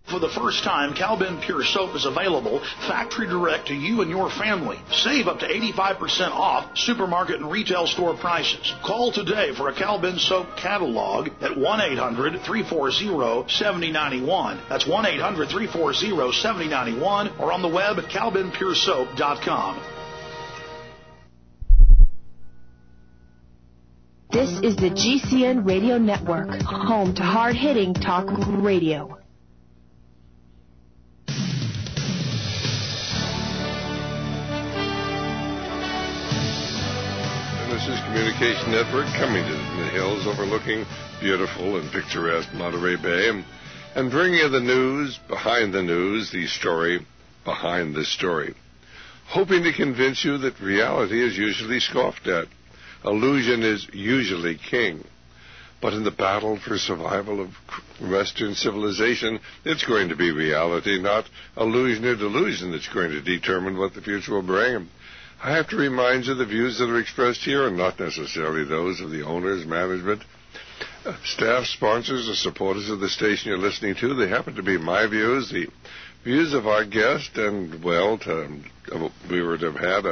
For the first time, Cal-Ben Pure Soap is available factory direct to you and your family. Save up to 85% off supermarket and retail store prices. Call today for a Cal-Ben Soap catalog at 1-800-340-7091. That's 1-800-340-7091 or on the web at calbenpuresoap.com. This is the GCN Radio Network, home to hard-hitting talk radio. This is Communication Network coming to the hills overlooking beautiful and picturesque Monterey Bay and bringing you the news behind the news, the story behind the story. Hoping to convince you that reality is usually scoffed at. Illusion is usually king. But in the battle for survival of Western civilization, it's going to be reality, not illusion or delusion, that's going to determine what the future will bring. I have to remind you the views that are expressed here are not necessarily those of the owners, management, staff, sponsors, or supporters of the station you're listening to. They happen to be my views, the views of our guest, and, well, we were to have had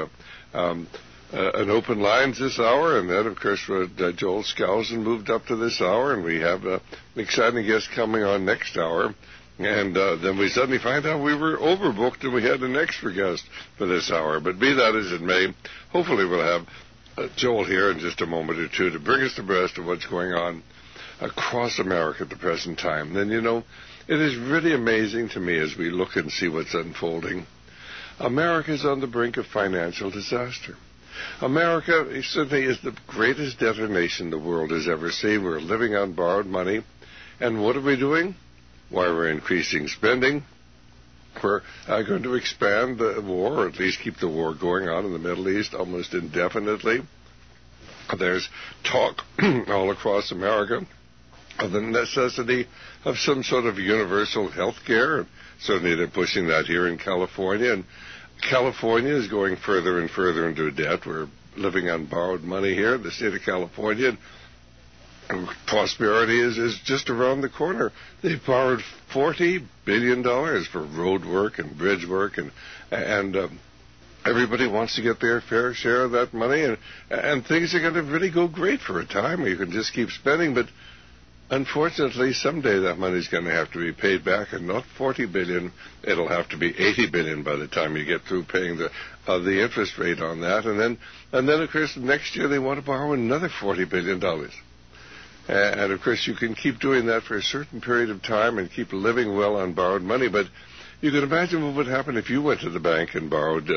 an open lines this hour, and then, of course, Joel Skousen moved up to this hour, and we have an exciting guest coming on next hour. And then we suddenly find out we were overbooked and we had an extra guest for this hour. But be that as it may, hopefully we'll have Joel here in just a moment or two to bring us abreast of what's going on across America at the present time. And, you know, it is really amazing to me as we look and see what's unfolding. America's on the brink of financial disaster. America certainly is the greatest debtor nation the world has ever seen. We're living on borrowed money. And what are we doing? Why, we're increasing spending. We're going to expand the war, or at least keep the war going on in the Middle East almost indefinitely. There's talk all across America of the necessity of some sort of universal health care. Certainly they're pushing that here in California. And California is going further and further into debt. We're living on borrowed money here in the state of California. Prosperity is just around the corner. They've borrowed $40 billion for road work and bridge work, and everybody wants to get their fair share of that money, and things are going to really go great for a time where you can just keep spending, but unfortunately someday that money is going to have to be paid back, and not $40 billion, it'll have to be $80 billion by the time you get through paying the interest rate on that, and then of course next year they want to borrow another $40 billion. And, of course, you can keep doing that for a certain period of time and keep living well on borrowed money. But you can imagine what would happen if you went to the bank and borrowed,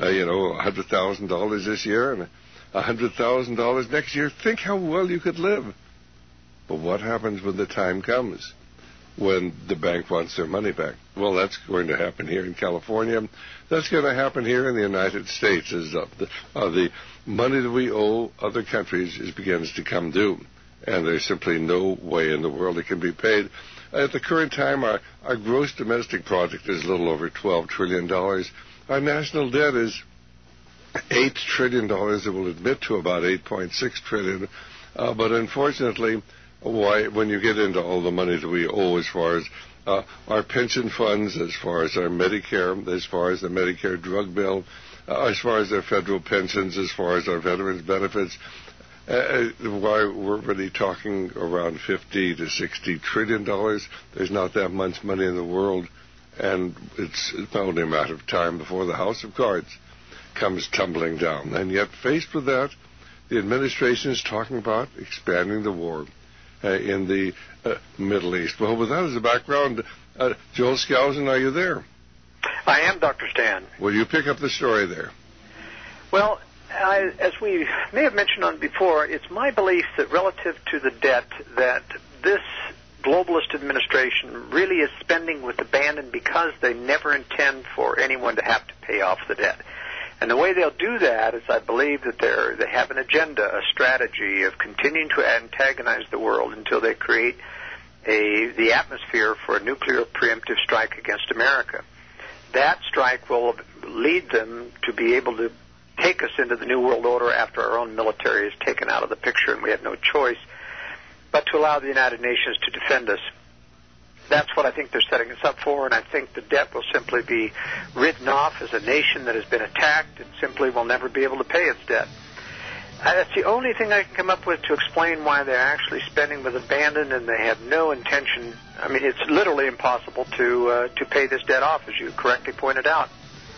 $100,000 this year and $100,000 next year. Think how well you could live. But what happens when the time comes when the bank wants their money back? Well, that's going to happen here in California. That's going to happen here in the United States as the money that we owe other countries begins to come due. And there's simply no way in the world it can be paid. At the current time, our gross domestic product is a little over $12 trillion. Our national debt is $8 trillion. It will admit to about $8.6 trillion. But unfortunately, when you get into all the money that we owe as far as our pension funds, as far as our Medicare, as far as the Medicare drug bill, as far as our federal pensions, as far as our veterans benefits, why we're really talking around $50 to $60 trillion. There's not that much money in the world, and it's only a matter of time before the House of Cards comes tumbling down. And yet, faced with that, the administration is talking about expanding the war in the Middle East. Well, with that as a background, Joel Skousen, are you there? I am, Dr. Stan. Will you pick up the story there? Well, as we may have mentioned on before, it's my belief that relative to the debt that this globalist administration really is spending with abandon because they never intend for anyone to have to pay off the debt. And the way they'll do that is I believe that they have an agenda, a strategy of continuing to antagonize the world until they create the atmosphere for a nuclear preemptive strike against America. That strike will lead them to be able to take us into the New World Order after our own military is taken out of the picture and we have no choice but to allow the United Nations to defend us. that's what I think they're setting us up for, and I think the debt will simply be written off as a nation that has been attacked and simply will never be able to pay its debt. That's the only thing I can come up with to explain why they're actually spending with abandon, and they have no intention. I mean, it's literally impossible to pay this debt off, as you correctly pointed out.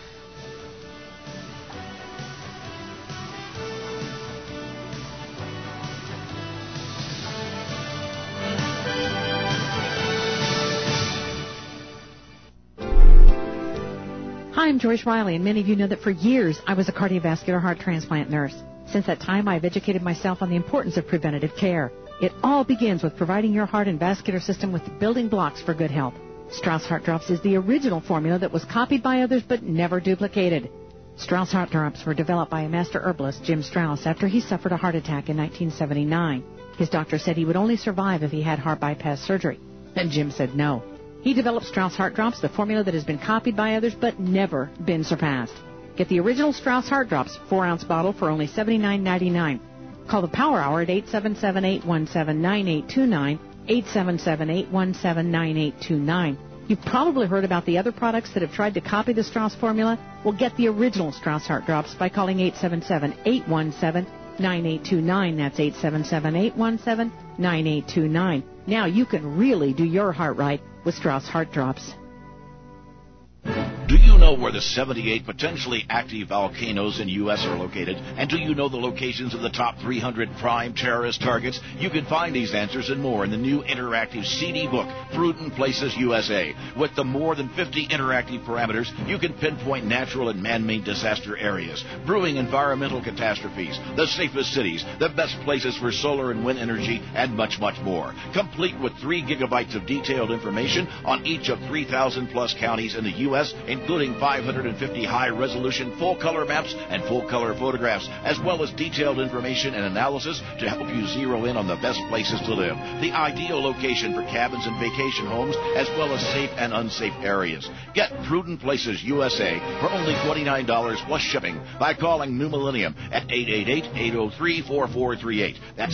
Hi, I'm Joyce Riley, and many of you know that for years I was a cardiovascular heart transplant nurse. Since that time, I've educated myself on the importance of preventative care. It all begins with providing your heart and vascular system with the building blocks for good health. Strauss Heart Drops is the original formula that was copied by others but never duplicated. Strauss Heart Drops were developed by a master herbalist, Jim Strauss, after he suffered a heart attack in 1979. His doctor said he would only survive if he had heart bypass surgery, and Jim said no. He developed Strauss Heart Drops, the formula that has been copied by others but never been surpassed. Get the original Strauss Heart Drops, 4-ounce bottle, for only $79.99. Call the Power Hour at 877-817-9829, 877-817-9829. You've probably heard about the other products that have tried to copy the Strauss formula. Well, get the original Strauss Heart Drops by calling 877-817-9829. That's 877-817-9829. Now you can really do your heart right with Strauss Heart Drops. Do you know where the 78 potentially active volcanoes in U.S. are located? And do you know the locations of the top 300 prime terrorist targets? You can find these answers and more in the new interactive CD book, Prudent Places USA. With the more than 50 interactive parameters, you can pinpoint natural and man-made disaster areas, brewing environmental catastrophes, the safest cities, the best places for solar and wind energy, and much, much more. Complete with 3 gigabytes of detailed information on each of 3,000-plus counties in the U.S., including 550 high-resolution full-color maps and full-color photographs, as well as detailed information and analysis to help you zero in on the best places to live, the ideal location for cabins and vacation homes, as well as safe and unsafe areas. Get Prudent Places USA for only $29 plus shipping by calling New Millennium at 888-803-4438. That's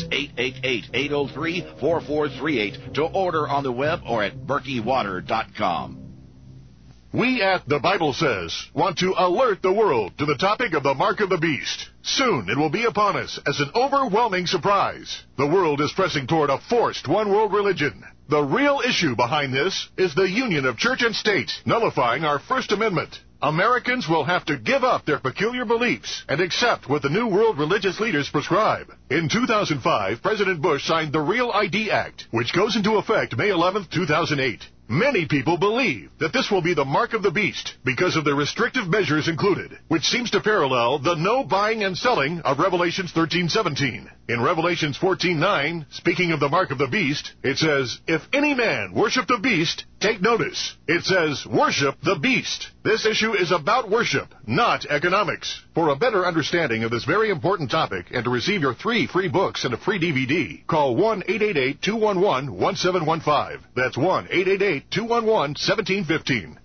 888-803-4438 to order on the web or at berkeywater.com. We at The Bible Says want to alert the world to the topic of the Mark of the Beast. Soon it will be upon us as an overwhelming surprise. The world is pressing toward a forced one-world religion. The real issue behind this is the union of church and state, nullifying our First Amendment. Americans will have to give up their peculiar beliefs and accept what the new world religious leaders prescribe. In 2005, President Bush signed the Real ID Act, which goes into effect May 11, 2008. Many people believe that this will be the mark of the beast because of the restrictive measures included, which seems to parallel the no buying and selling of Revelations 13:17. In Revelations 14:9, speaking of the mark of the beast, it says, "If any man worship the beast, take notice." It says, "Worship the beast." This issue is about worship, not economics. For a better understanding of this very important topic and to receive your 3 free books and a free DVD, call 1-888-211-1715. That's 1-888-211-1715.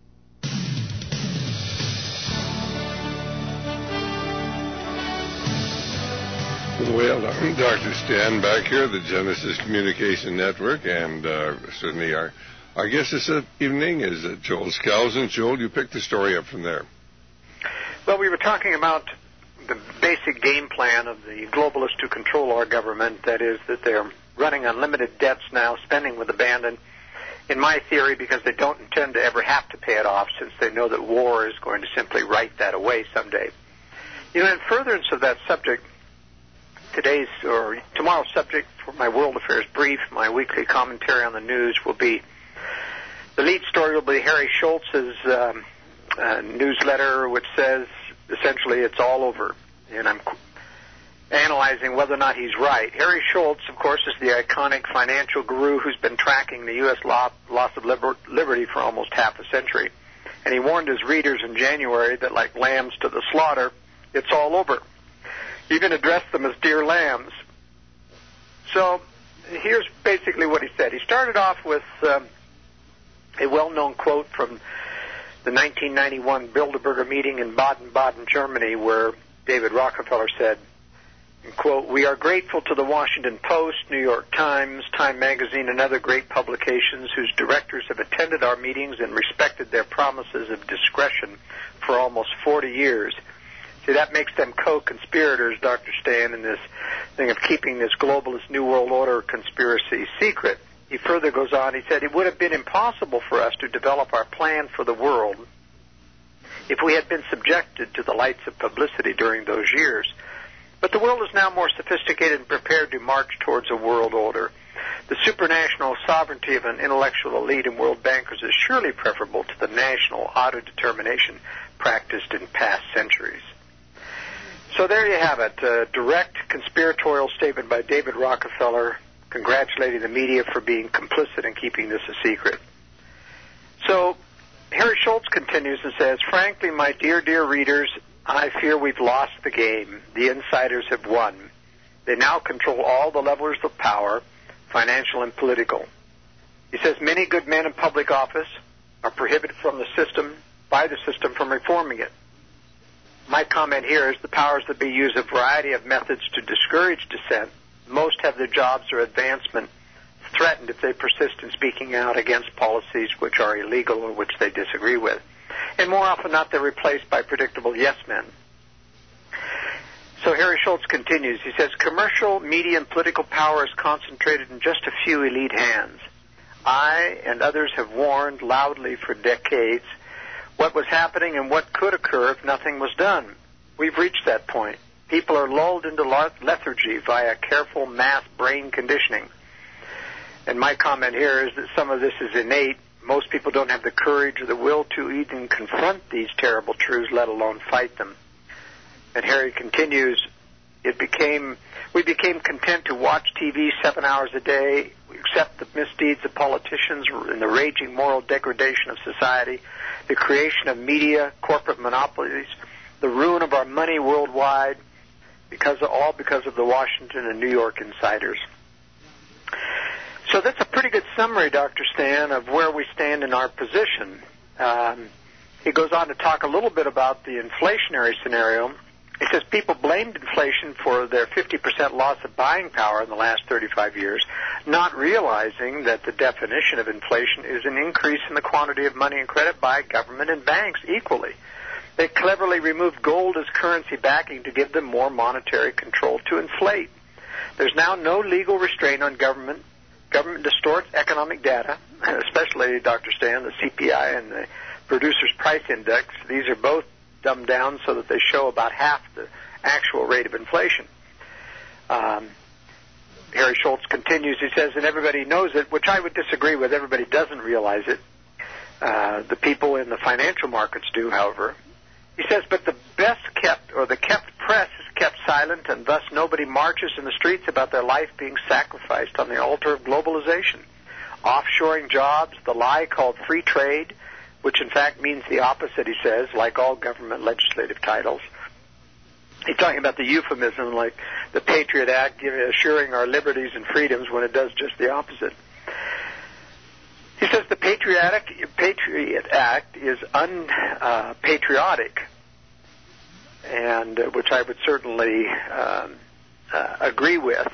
Well, I'm Dr. Stan back here at the Genesis Communication Network, and certainly our guest this evening is Joel Skousen. Joel, you picked the story up from there. Well, we were talking about the basic game plan of the globalists to control our government, that is that they're running unlimited debts now, spending with abandon, in my theory, because they don't intend to ever have to pay it off, since they know that war is going to simply write that away someday. You know, in furtherance of that subject, tomorrow's subject for my World Affairs Brief, my weekly commentary on the news, will be, the lead story will be Harry Schultz's newsletter, which says essentially it's all over, and I'm analyzing whether or not he's right. Harry Schultz, of course, is the iconic financial guru who's been tracking the U.S. loss of liberty for almost half a century, and he warned his readers in January that, like lambs to the slaughter, it's all over. He even addressed them as dear lambs. So here's basically what he said. He started off with a well-known quote from the 1991 Bilderberger meeting in Baden-Baden, Germany, where David Rockefeller said, And, quote, "We are grateful to the Washington Post, New York Times, Time Magazine, and other great publications whose directors have attended our meetings and respected their promises of discretion for almost 40 years. See, that makes them co-conspirators, Dr. Stan, in this thing of keeping this globalist New World Order conspiracy secret. He further goes on, he said, "It would have been impossible for us to develop our plan for the world if we had been subjected to the lights of publicity during those years. But the world is now more sophisticated and prepared to march towards a world order. The supranational sovereignty of an intellectual elite and world bankers is surely preferable to the national autodetermination practiced in past centuries." So there you have it, a direct conspiratorial statement by David Rockefeller congratulating the media for being complicit in keeping this a secret. So Harry Schultz continues and says, "Frankly, my dear readers, I fear we've lost the game. The insiders have won. They now control all the levers of power, financial and political." He says, "Many good men in public office are prohibited from the system, by the system, from reforming it. My comment here is the powers that be use a variety of methods to discourage dissent. Most have their jobs or advancement threatened if they persist in speaking out against policies which are illegal or which they disagree with. And more often than not, they're replaced by predictable yes men." So Harry Schultz continues. He says, "Commercial, media, and political power is concentrated in just a few elite hands. I and others have warned loudly for decades what was happening and what could occur if nothing was done. We've reached that point. People are lulled into lethargy via careful mass brain conditioning. And my comment here is that some of this is innate. Most people don't have the courage or the will to even confront these terrible truths, let alone fight them." And Harry continues, we became content to watch TV 7 hours a day. We accept the misdeeds of politicians and the raging moral degradation of society, the creation of media, corporate monopolies, the ruin of our money worldwide, because of the Washington and New York insiders." So that's a pretty good summary, Dr. Stan, of where we stand in our position. He goes on to talk a little bit about the inflationary scenario. He says people blamed inflation for their 50% loss of buying power in the last 35 years, not realizing that the definition of inflation is an increase in the quantity of money and credit by government and banks equally. They cleverly removed gold as currency backing to give them more monetary control to inflate. There's now no legal restraint on government. Government distorts economic data, especially, Dr. Stan, the CPI and the Producer's Price Index. These are both dumbed down so that they show about half the actual rate of inflation. Harry Schultz continues, he says, and everybody knows it, which I would disagree with. Everybody doesn't realize it. The people in the financial markets do, however. He says, but the best kept, or the kept press is kept silent, and thus nobody marches in the streets about their life being sacrificed on the altar of globalization. Offshoring jobs, the lie called free trade, which in fact means the opposite, he says, like all government legislative titles. He's talking about the euphemism like the Patriot Act assuring our liberties and freedoms when it does just the opposite. He says the Patriot Act is unpatriotic, and which I would certainly agree with.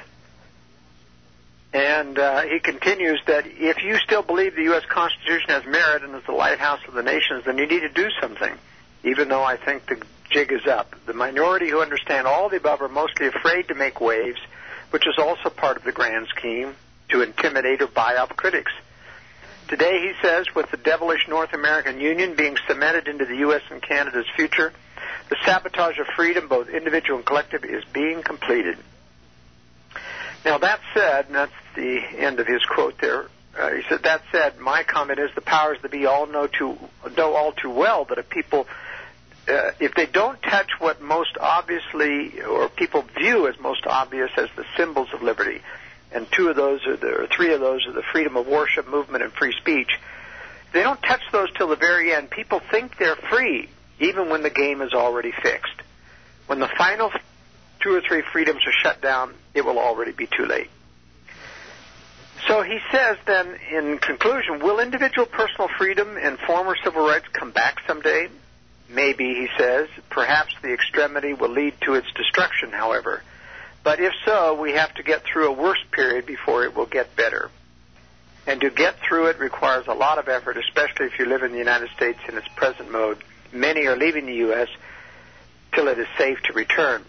And he continues that if you still believe the U.S. Constitution has merit and is the lighthouse of the nations, then you need to do something, even though I think the jig is up. The minority who understand all the above are mostly afraid to make waves, which is also part of the grand scheme, to intimidate or buy off critics. Today, he says, with the devilish North American Union being cemented into the U.S. and Canada's future, the sabotage of freedom, both individual and collective, is being completed. Now, that said, and that's the end of his quote there, he said, that said, my comment is the powers that be know all too well that if people, if they don't touch what most obviously, or people view as most obvious as the symbols of liberty, and three of those are the freedom of worship, movement, and free speech, if they don't touch those till the very end, people think they're free, even when the game is already fixed. When the final 2 or 3 freedoms are shut down, it will already be too late. So he says then, in conclusion, will individual personal freedom and former civil rights come back someday? Maybe, he says. Perhaps the extremity will lead to its destruction, however. But if so, we have to get through a worse period before it will get better. And to get through it requires a lot of effort, especially if you live in the United States in its present mode. Many are leaving the U.S. till it is safe to return.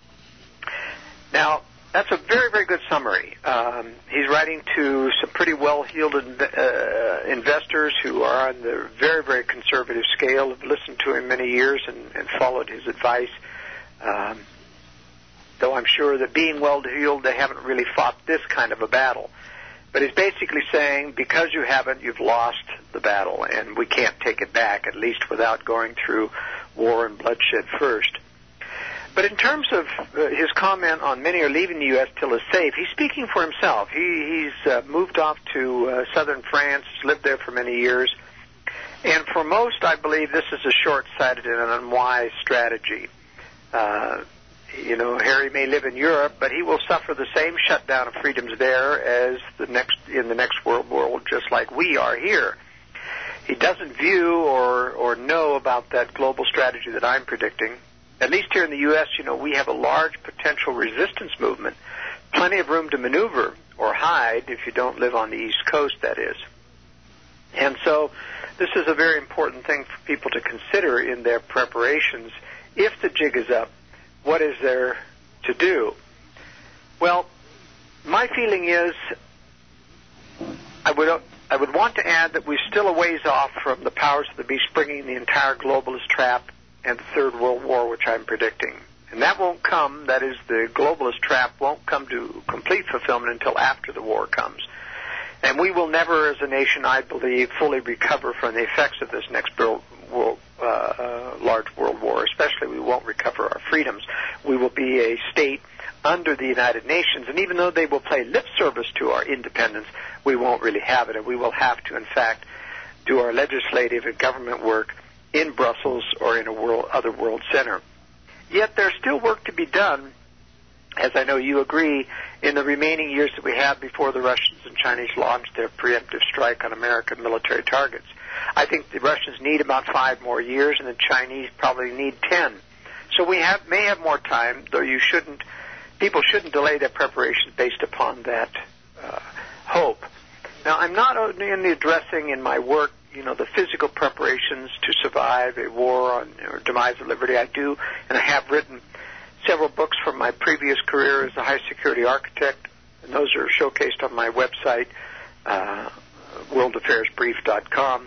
Now, that's a very, very good summary. He's writing to some pretty well-heeled investors who are on the very, very conservative scale, have listened to him many years and followed his advice. Though I'm sure that being well-heeled, they haven't really fought this kind of a battle. But he's basically saying, because you haven't, you've lost the battle, and we can't take it back, at least without going through war and bloodshed first. But in terms of his comment on many are leaving the U.S. till it's safe, he's speaking for himself. He's moved off to southern France, lived there for many years. And for most, I believe this is a short-sighted and an unwise strategy. Harry may live in Europe, but he will suffer the same shutdown of freedoms there as in the next world war, just like we are here. He doesn't view or know about that global strategy that I'm predicting. At least here in the U.S., we have a large potential resistance movement, plenty of room to maneuver or hide if you don't live on the East Coast, that is. And so this is a very important thing for people to consider in their preparations. If the jig is up, what is there to do? Well, my feeling is I would want to add that we're still a ways off from the powers of the beast bringing the entire globalist trap and the Third World War, which I'm predicting. And that won't come, that is, the globalist trap won't come to complete fulfillment until after the war comes. And we will never, as a nation, I believe, fully recover from the effects of this next large world war. Especially, we won't recover our freedoms. We will be a state under the United Nations, and even though they will pay lip service to our independence, we won't really have it, and we will have to, in fact, do our legislative and government work in Brussels or in other world center. Yet there's still work to be done, as I know you agree, in the remaining years that we have before the Russians and Chinese launch their preemptive strike on American military targets. I think the Russians need about 5 more years, and the Chinese probably need 10. So we may have more time, though people shouldn't delay their preparations based upon that hope. Now, I'm not only addressing in my work the physical preparations to survive a war or demise of liberty. I do, and I have written several books from my previous career as a high-security architect, and those are showcased on my website, worldaffairsbrief.com.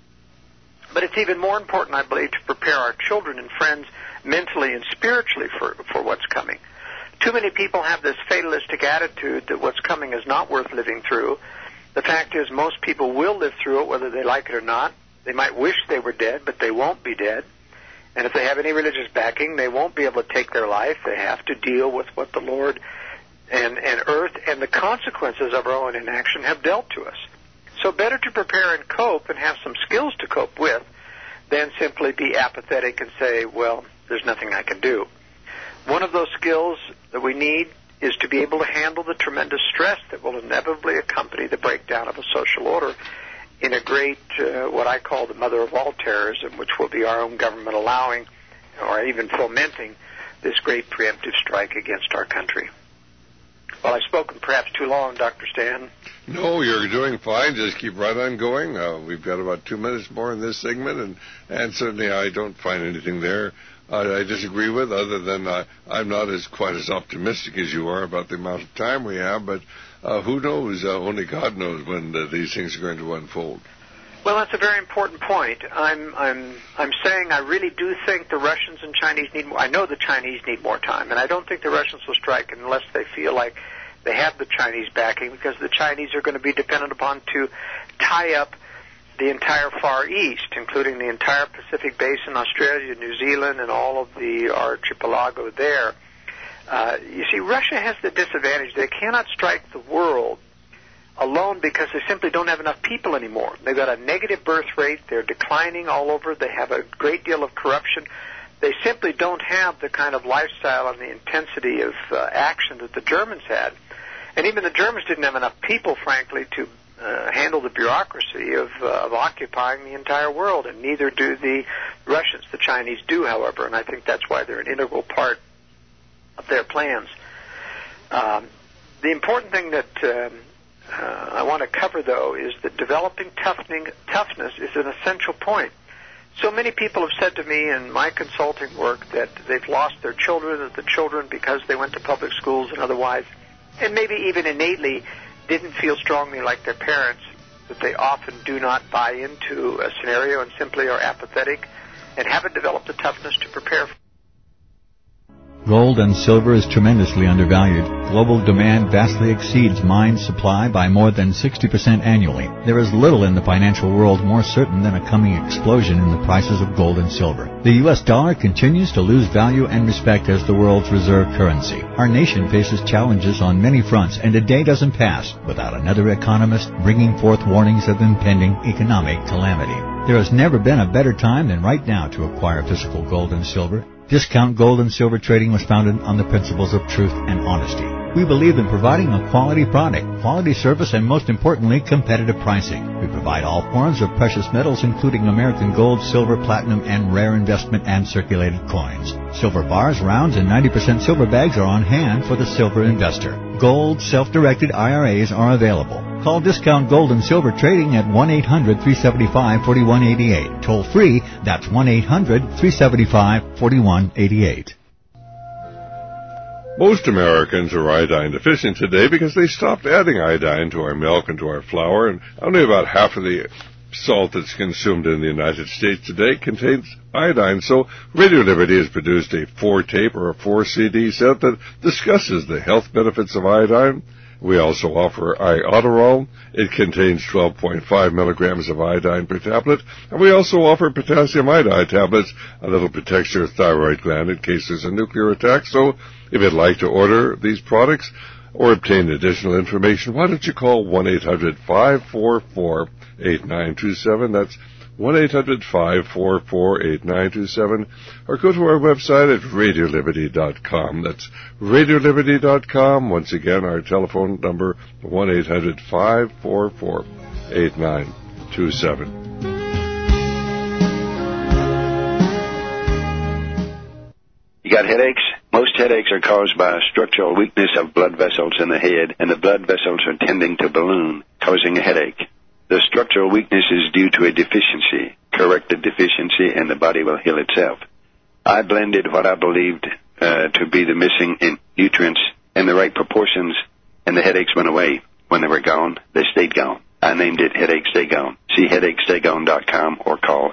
But it's even more important, I believe, to prepare our children and friends mentally and spiritually for what's coming. Too many people have this fatalistic attitude that what's coming is not worth living through. The fact is, most people will live through it, whether they like it or not. They might wish they were dead, but they won't be dead. And if they have any religious backing, they won't be able to take their life. They have to deal with what the Lord and Earth and the consequences of our own inaction have dealt to us. So better to prepare and cope and have some skills to cope with than simply be apathetic and say, well, there's nothing I can do. One of those skills that we need is to be able to handle the tremendous stress that will inevitably accompany the breakdown of a social order in a great, what I call the mother of all terrorism, which will be our own government allowing or even fomenting this great preemptive strike against our country. Well, I've spoken perhaps too long, Dr. Stan. No, you're doing fine. Just keep right on going. We've got about 2 minutes more in this segment, and certainly I don't find anything there I disagree with, other than I'm not quite as optimistic as you are about the amount of time we have, but who knows? Only God knows when these things are going to unfold. Well, that's a very important point. I'm saying I really do think the Russians and Chinese need more. I know the Chinese need more time, and I don't think the Russians will strike unless they feel like they have the Chinese backing, because the Chinese are going to be dependent upon to tie up the entire Far East, including the entire Pacific Basin, Australia, New Zealand, and all of the archipelago there. You see, Russia has the disadvantage. They cannot strike the world alone because they simply don't have enough people anymore. They've got a negative birth rate. They're declining all over. They have a great deal of corruption. They simply don't have the kind of lifestyle and the intensity of action that the Germans had. And even the Germans didn't have enough people, frankly, to handle the bureaucracy of occupying the entire world, and neither do the Russians. The Chinese do, however, and I think that's why they're an integral part of their plans. The important thing that I want to cover, though, is that developing toughness is an essential point. So many people have said to me in my consulting work that they've lost their children, that the children, because they went to public schools and otherwise, and maybe even innately didn't feel strongly like their parents, that they often do not buy into a scenario and simply are apathetic and haven't developed the toughness to prepare for it. Gold and silver is tremendously undervalued. Global demand vastly exceeds mine supply by more than 60% annually. There is little in the financial world more certain than a coming explosion in the prices of gold and silver. The U.S. dollar continues to lose value and respect as the world's reserve currency. Our nation faces challenges on many fronts, and a day doesn't pass without another economist bringing forth warnings of impending economic calamity. There has never been a better time than right now to acquire physical gold and silver. Discount Gold and Silver Trading was founded on the principles of truth and honesty. We believe in providing a quality product, quality service, and most importantly, competitive pricing. We provide all forms of precious metals, including American gold, silver, platinum, and rare investment and circulated coins. Silver bars, rounds, and 90% silver bags are on hand for the silver investor. Gold self-directed IRAs are available. Call Discount Gold and Silver Trading at 1-800-375-4188. Toll free, that's 1-800-375-4188. Most Americans are iodine deficient today because they stopped adding iodine to our milk and to our flour, and only about half of the salt that's consumed in the United States today contains iodine. So Radio Liberty has produced a 4-tape or a 4-CD set that discusses the health benefits of iodine. We also offer Iodoral. It contains 12.5 milligrams of iodine per tablet. And we also offer potassium iodide tablets, a little protects your thyroid gland in case there's a nuclear attack. So if you'd like to order these products or obtain additional information, why don't you call 1-800-544-8927. That's 1-800-544-8927, or go to our website at RadioLiberty.com. That's RadioLiberty.com. Once again, our telephone number, 1-800-544-8927. You got headaches? Most headaches are caused by a structural weakness of blood vessels in the head, and the blood vessels are tending to balloon, causing a headache. The structural weakness is due to a deficiency. Correct the deficiency and the body will heal itself. I blended what I believed to be the missing nutrients in the right proportions, and the headaches went away. When they were gone, they stayed gone. I named it Headache Stay Gone. See HeadacheStayGone.com or call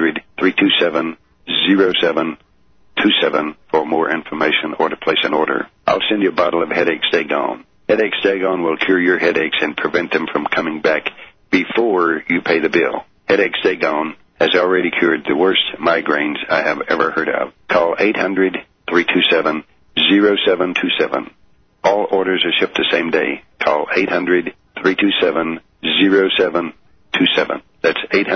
800-327-0727 for more information or to place an order. I'll send you a bottle of Headache Stay Gone. Headache Stay Gone will cure your headaches and prevent them from coming back before you pay the bill. Headache Stay Gone has already cured the worst migraines I have ever heard of. Call 800-327-0727. All orders are shipped the same day. Call 800-327-0727. That's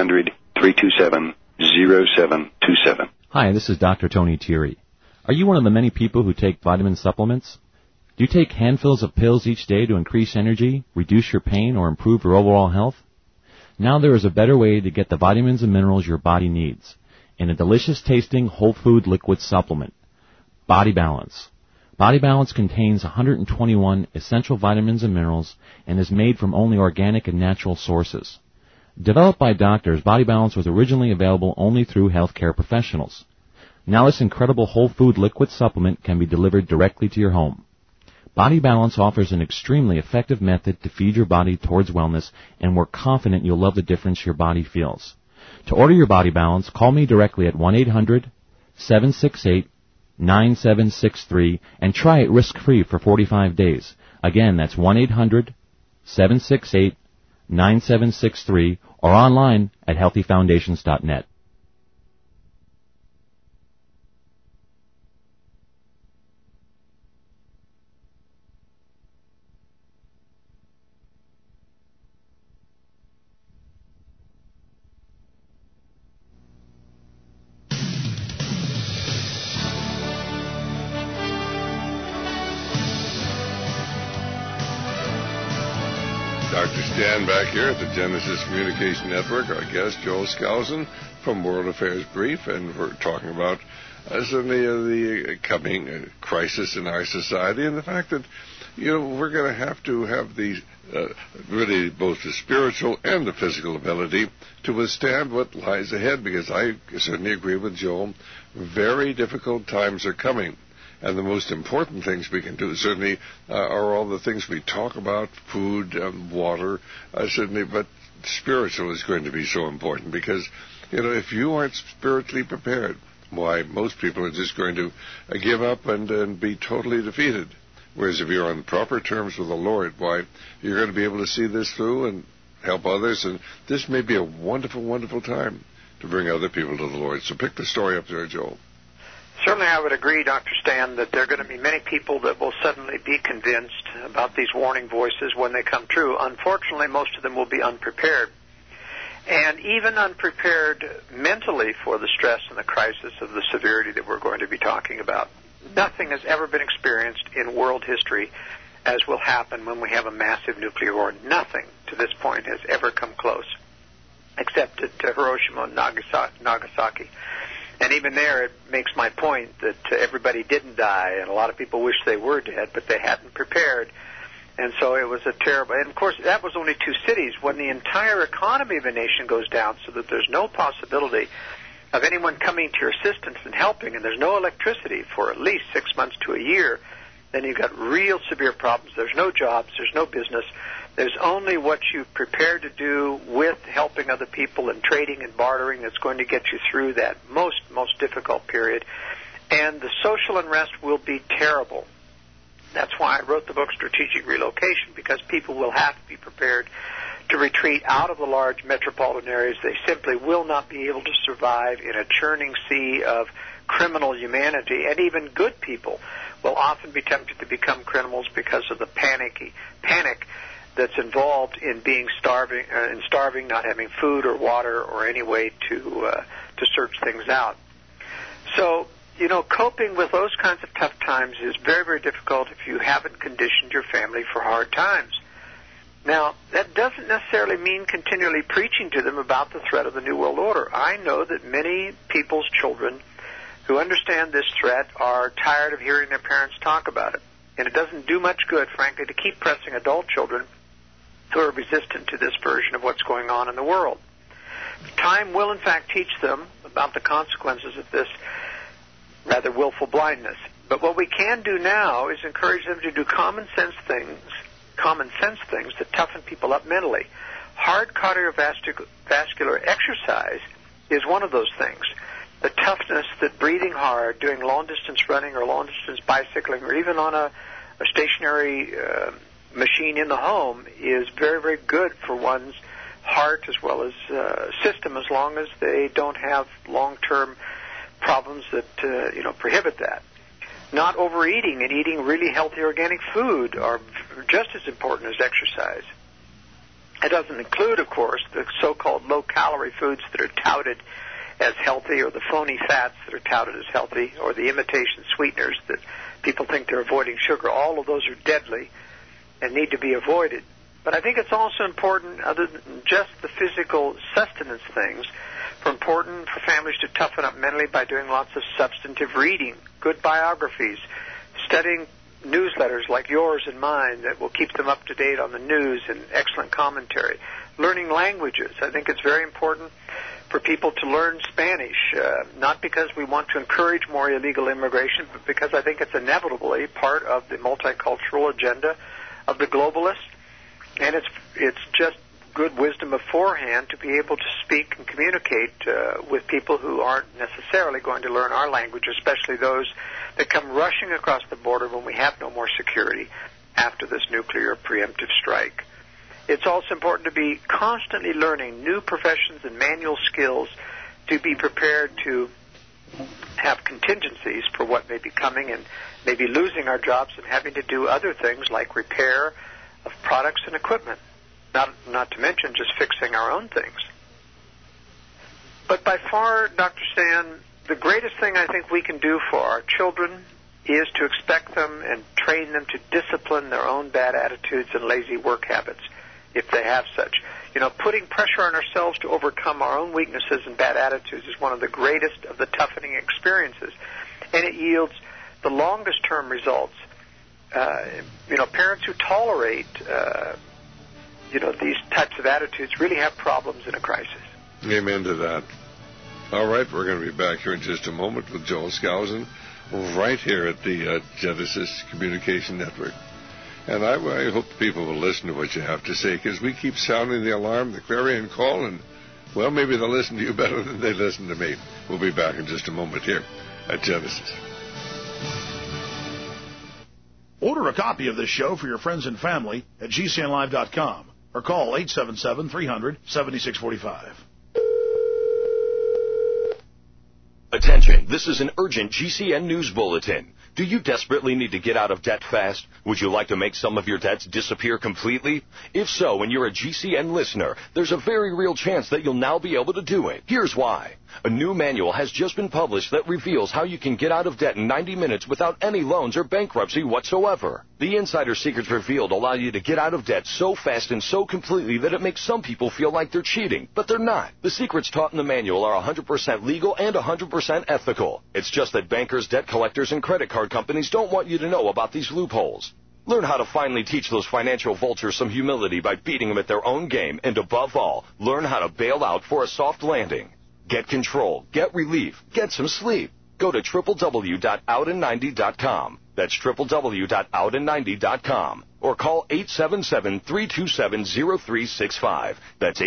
800-327-0727. Hi, this is Dr. Tony Thierry. Are you one of the many people who take vitamin supplements? Do you take handfuls of pills each day to increase energy, reduce your pain, or improve your overall health? Now there is a better way to get the vitamins and minerals your body needs in a delicious-tasting whole food liquid supplement, Body Balance. Body Balance contains 121 essential vitamins and minerals and is made from only organic and natural sources. Developed by doctors, Body Balance was originally available only through healthcare professionals. Now this incredible whole food liquid supplement can be delivered directly to your home. Body Balance offers an extremely effective method to feed your body towards wellness, and we're confident you'll love the difference your body feels. To order your Body Balance, call me directly at 1-800-768-9763 and try it risk-free for 45 days. Again, that's 1-800-768-9763 or online at healthyfoundations.net. Dr. Stan back here at the Genesis Communication Network. Our guest, Joel Skousen from World Affairs Brief, and we're talking about certainly the coming crisis in our society and the fact that we're going to have the really both the spiritual and the physical ability to withstand what lies ahead, because I certainly agree with Joel. Very difficult times are coming. And the most important things we can do certainly are all the things we talk about, food, water, certainly, but spiritual is going to be so important because, if you aren't spiritually prepared, why, most people are just going to give up and be totally defeated. Whereas if you're on proper terms with the Lord, why, you're going to be able to see this through and help others, and this may be a wonderful, wonderful time to bring other people to the Lord. So pick the story up there, Joel. Certainly I would agree, Dr. Stan, that there are going to be many people that will suddenly be convinced about these warning voices when they come true. Unfortunately, most of them will be unprepared. And even unprepared mentally for the stress and the crisis of the severity that we're going to be talking about. Nothing has ever been experienced in world history as will happen when we have a massive nuclear war. Nothing to this point has ever come close, except at Hiroshima and Nagasaki. And even there, it makes my point that everybody didn't die, and a lot of people wish they were dead, but they hadn't prepared. And so it was a terrible... And, of course, that was only 2 cities. When the entire economy of a nation goes down so that there's no possibility of anyone coming to your assistance and helping, and there's no electricity for at least 6 months to a year, then you've got real severe problems. There's no jobs. There's no business. There's only what you've prepared to do with helping other people and trading and bartering that's going to get you through that most difficult period. And the social unrest will be terrible. That's why I wrote the book Strategic Relocation, because people will have to be prepared to retreat out of the large metropolitan areas. They simply will not be able to survive in a churning sea of criminal humanity, and even good people will often be tempted to become criminals because of the panic that's involved in being starving, not having food or water or any way to search things out. So, coping with those kinds of tough times is very, very difficult if you haven't conditioned your family for hard times. Now, that doesn't necessarily mean continually preaching to them about the threat of the New World Order. I know that many people's children who understand this threat are tired of hearing their parents talk about it. And it doesn't do much good, frankly, to keep pressing adult children who are resistant to this version of what's going on in the world. Time will, in fact, teach them about the consequences of this rather willful blindness. But what we can do now is encourage them to do common sense things that toughen people up mentally. Hard cardiovascular exercise is one of those things. The toughness that breathing hard, doing long-distance running or long-distance bicycling, or even on a stationary machine in the home is very, very good for one's heart as well as system, as long as they don't have long-term problems that prohibit that. Not overeating and eating really healthy organic food are just as important as exercise. It doesn't include, of course, the so-called low-calorie foods that are touted as healthy, or the phony fats that are touted as healthy, or the imitation sweeteners that people think they're avoiding sugar. All of those are deadly and need to be avoided. But I think it's also important, other than just the physical sustenance things, important for families to toughen up mentally by doing lots of substantive reading, good biographies, studying newsletters like yours and mine that will keep them up to date on the news and excellent commentary, learning languages. I think it's very important for people to learn Spanish, not because we want to encourage more illegal immigration, but because I think it's inevitably part of the multicultural agenda of the globalists, and it's just good wisdom beforehand to be able to speak and communicate with people who aren't necessarily going to learn our language, especially those that come rushing across the border when we have no more security after this nuclear preemptive strike. It's also important to be constantly learning new professions and manual skills to be prepared to have contingencies for what may be coming and maybe losing our jobs and having to do other things like repair of products and equipment, not to mention just fixing our own things. But by far, Dr. Stan, the greatest thing I think we can do for our children is to expect them and train them to discipline their own bad attitudes and lazy work habits, if they have such. Putting pressure on ourselves to overcome our own weaknesses and bad attitudes is one of the greatest of the toughening experiences, and it yields the longest-term results parents who tolerate, these types of attitudes really have problems in a crisis. Amen to that. All right, we're going to be back here in just a moment with Joel Skousen, right here at the Genesis Communication Network. And I hope people will listen to what you have to say, because we keep sounding the alarm, the clarion call, and, well, maybe they'll listen to you better than they listen to me. We'll be back in just a moment here at Genesis. Order a copy of this show for your friends and family at GCNlive.com or call 877-300-7645. Attention, this is an urgent GCN news bulletin. Do you desperately need to get out of debt fast? Would you like to make some of your debts disappear completely? If so, and you're a GCN listener, there's a very real chance that you'll now be able to do it. Here's why. A new manual has just been published that reveals how you can get out of debt in 90 minutes without any loans or bankruptcy whatsoever. The insider secrets revealed allow you to get out of debt so fast and so completely that it makes some people feel like they're cheating, but they're not. The secrets taught in the manual are 100% legal and 100% ethical. It's just that bankers, debt collectors, and credit card companies don't want you to know about these loopholes. Learn how to finally teach those financial vultures some humility by beating them at their own game, and above all, learn how to bail out for a soft landing. Get control, get relief, get some sleep. Go to www.outin90.com. That's www.outin90.com. Or call 877-327-0365. That's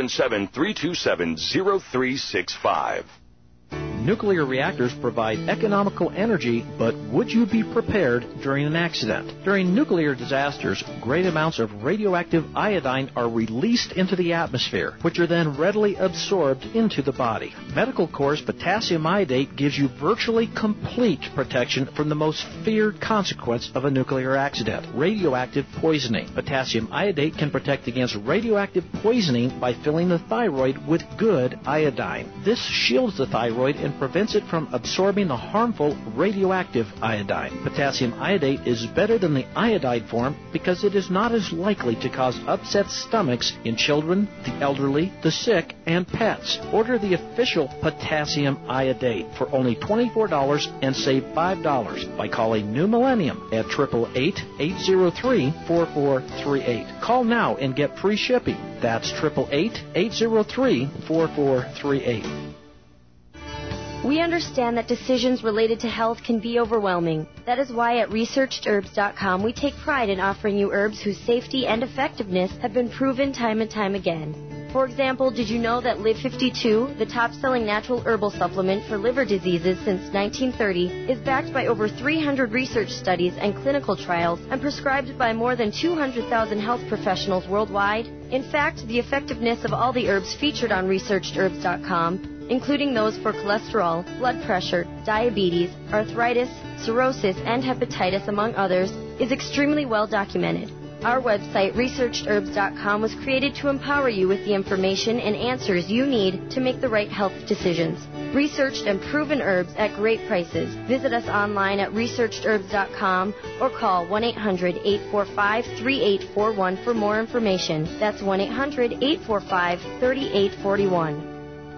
877-327-0365. Nuclear reactors provide economical energy, but would you be prepared during an accident? During nuclear disasters, great amounts of radioactive iodine are released into the atmosphere, which are then readily absorbed into the body. Medical Corps' potassium iodate gives you virtually complete protection from the most feared consequence of a nuclear accident, radioactive poisoning. Potassium iodate can protect against radioactive poisoning by filling the thyroid with good iodine. This shields the thyroid and prevents it from absorbing the harmful radioactive iodine. Potassium iodate is better than the iodide form because it is not as likely to cause upset stomachs in children, the elderly, the sick, and pets. Order the official potassium iodate for only $24 and save $5 by calling New Millennium at 888-803-4438. Call now and get free shipping. That's 888-803-4438. We understand that decisions related to health can be overwhelming. That is why at ResearchedHerbs.com we take pride in offering you herbs whose safety and effectiveness have been proven time and time again. For example, did you know that Live 52, the top-selling natural herbal supplement for liver diseases since 1930, is backed by over 300 research studies and clinical trials and prescribed by more than 200,000 health professionals worldwide? In fact, the effectiveness of all the herbs featured on ResearchedHerbs.com, including those for cholesterol, blood pressure, diabetes, arthritis, cirrhosis, and hepatitis, among others, is extremely well documented. Our website, ResearchedHerbs.com, was created to empower you with the information and answers you need to make the right health decisions. Researched and proven herbs at great prices. Visit us online at ResearchedHerbs.com or call 1-800-845-3841 for more information. That's 1-800-845-3841.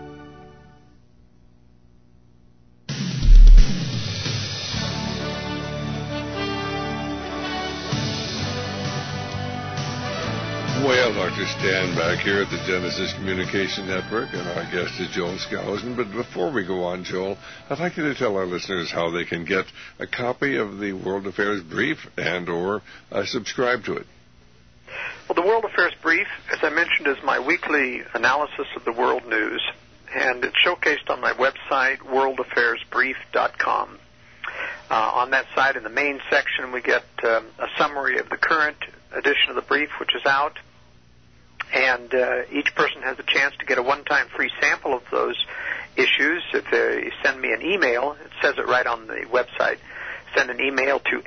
Well, Dr. Stan back here at the Genesis Communication Network, and our guest is Joel Skousen. But before we go on, Joel, I'd like you to tell our listeners how they can get a copy of the World Affairs Brief and or subscribe to it. Well, the World Affairs Brief, as I mentioned, is my weekly analysis of the world news, and it's showcased on my website, worldaffairsbrief.com. On that site, in the main section, we get a summary of the current edition of the brief, which is out. And each person has a chance to get a one-time free sample of those issues. If you send me an email, it says it right on the website, send an email to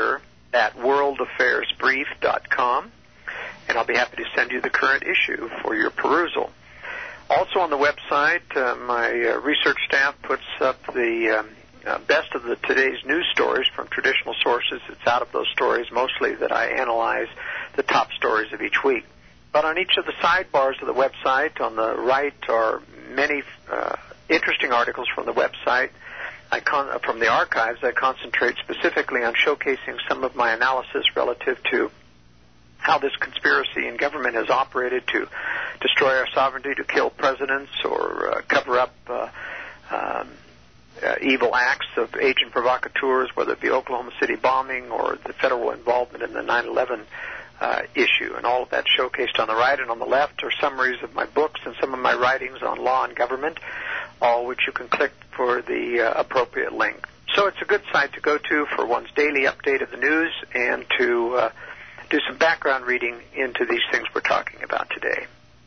editor@worldaffairsbrief.com, and I'll be happy to send you the current issue for your perusal. Also on the website, my research staff puts up the best of the today's news stories from traditional sources. It's out of those stories mostly that I analyze the top stories of each week. But on each of the sidebars of the website, on the right are many interesting articles from the website, from the archives, I concentrate specifically on showcasing some of my analysis relative to how this conspiracy in government has operated to destroy our sovereignty, to kill presidents, or cover up evil acts of agent provocateurs, whether it be Oklahoma City bombing or the federal involvement in the 9/11 issue. And all of that showcased on the right, and on the left are summaries of my books and some of my writings on law and government, all which you can click for the appropriate link. So it's a good site to go to for one's daily update of the news and to do some background reading into these things we're talking about today.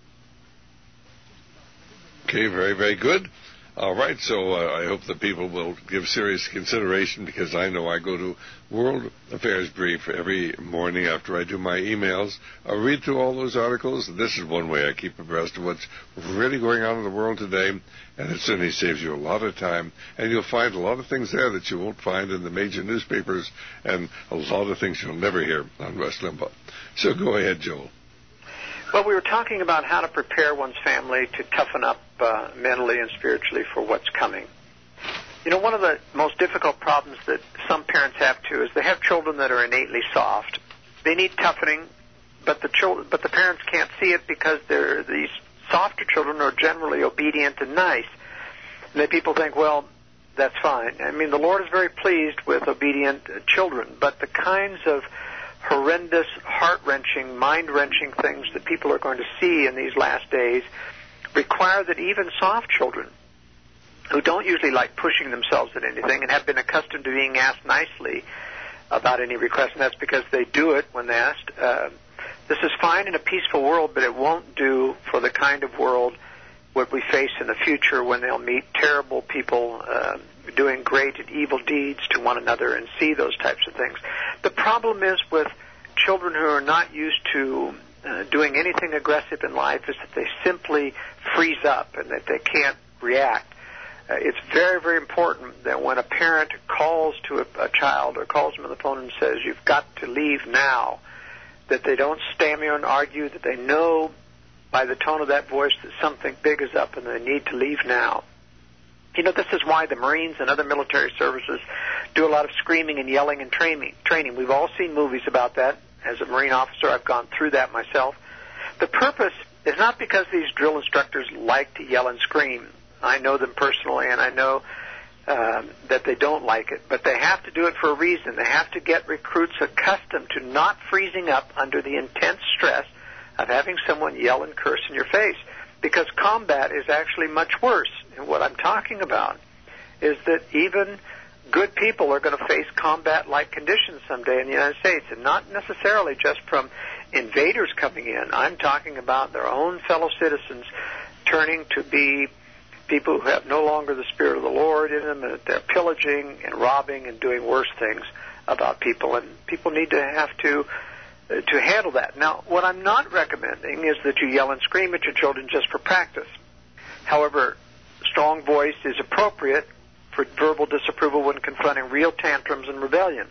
Okay, very, very good. All right, so I hope that people will give serious consideration, because I know I go to World Affairs Brief every morning after I do my emails. I read through all those articles, and this is one way I keep abreast of what's really going on in the world today, and it certainly saves you a lot of time, and you'll find a lot of things there that you won't find in the major newspapers, and a lot of things you'll never hear on Rush Limbaugh. So go ahead, Joel. Well, we were talking about how to prepare one's family to toughen up mentally and spiritually for what's coming. You know, one of the most difficult problems that some parents have, too, is they have children that are innately soft. They need toughening, but the parents can't see it because these softer children are generally obedient and nice. And then people think, well, that's fine. I mean, the Lord is very pleased with obedient children, but the kinds of horrendous, heart-wrenching, mind-wrenching things that people are going to see in these last days require that even soft children, who don't usually like pushing themselves at anything and have been accustomed to being asked nicely about any request, and that's because they do it when asked. This is fine in a peaceful world, but it won't do for the kind of world what we face in the future, when they'll meet terrible people doing great and evil deeds to one another and see those types of things. The problem is with children who are not used to doing anything aggressive in life is that they simply freeze up and that they can't react. It's very, very important that when a parent calls to a child or calls them on the phone and says, "You've got to leave now," that they don't stammer and argue, that they know by the tone of that voice that something big is up and they need to leave now. You know, this is why the Marines and other military services do a lot of screaming and yelling and training. We've all seen movies about that. As a Marine officer, I've gone through that myself. The purpose is not because these drill instructors like to yell and scream. I know them personally, and I know that they don't like it. But they have to do it for a reason. They have to get recruits accustomed to not freezing up under the intense stress of having someone yell and curse in your face. Because combat is actually much worse. And what I'm talking about is that even good people are going to face combat-like conditions someday in the United States, and not necessarily just from invaders coming in. I'm talking about their own fellow citizens turning to be people who have no longer the Spirit of the Lord in them, and that they're pillaging and robbing and doing worse things about people. And people need to have to handle that. Now, what I'm not recommending is that you yell and scream at your children just for practice. However, strong voice is appropriate for verbal disapproval when confronting real tantrums and rebellion.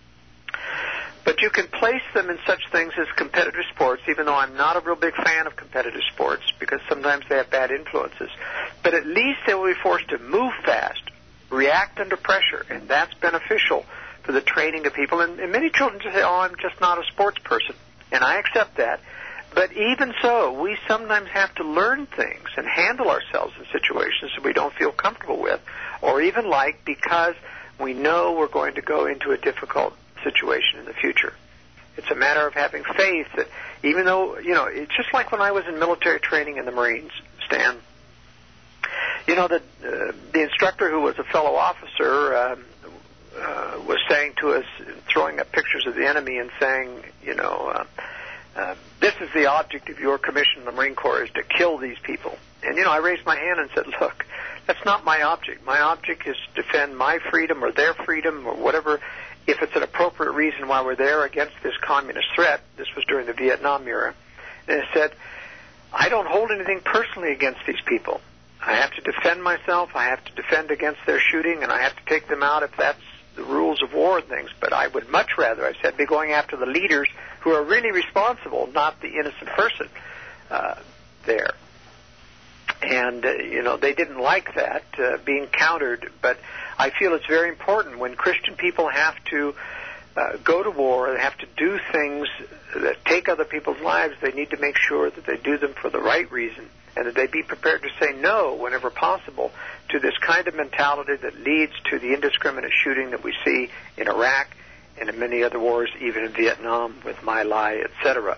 But you can place them in such things as competitive sports, even though I'm not a real big fan of competitive sports because sometimes they have bad influences. But at least they will be forced to move fast, react under pressure, and that's beneficial for the training of people. And many children just say, "Oh, I'm just not a sports person," and I accept that. But even so, we sometimes have to learn things and handle ourselves in situations that we don't feel comfortable with, or even like, because we know we're going to go into a difficult situation in the future. It's a matter of having faith that even though, you know, it's just like when I was in military training in the Marines, Stan. You know, the instructor, who was a fellow officer, was saying to us, throwing up pictures of the enemy and saying, you know, this is the object of your commission in the Marine Corps, is to kill these people. And, you know, I raised my hand and said, look, that's not my object. My object is to defend my freedom or their freedom or whatever, if it's an appropriate reason why we're there against this communist threat. This was during the Vietnam era. And I said, I don't hold anything personally against these people. I have to defend myself. I have to defend against their shooting, and I have to take them out if that's the rules of war and things. But I would much rather, I said, be going after the leaders who are really responsible, not the innocent person there. And, they didn't like that being countered. But I feel it's very important when Christian people have to go to war, they have to do things that take other people's lives, they need to make sure that they do them for the right reason, and that they be prepared to say no whenever possible to this kind of mentality that leads to the indiscriminate shooting that we see in Iraq and in many other wars, even in Vietnam with My Lai, etc.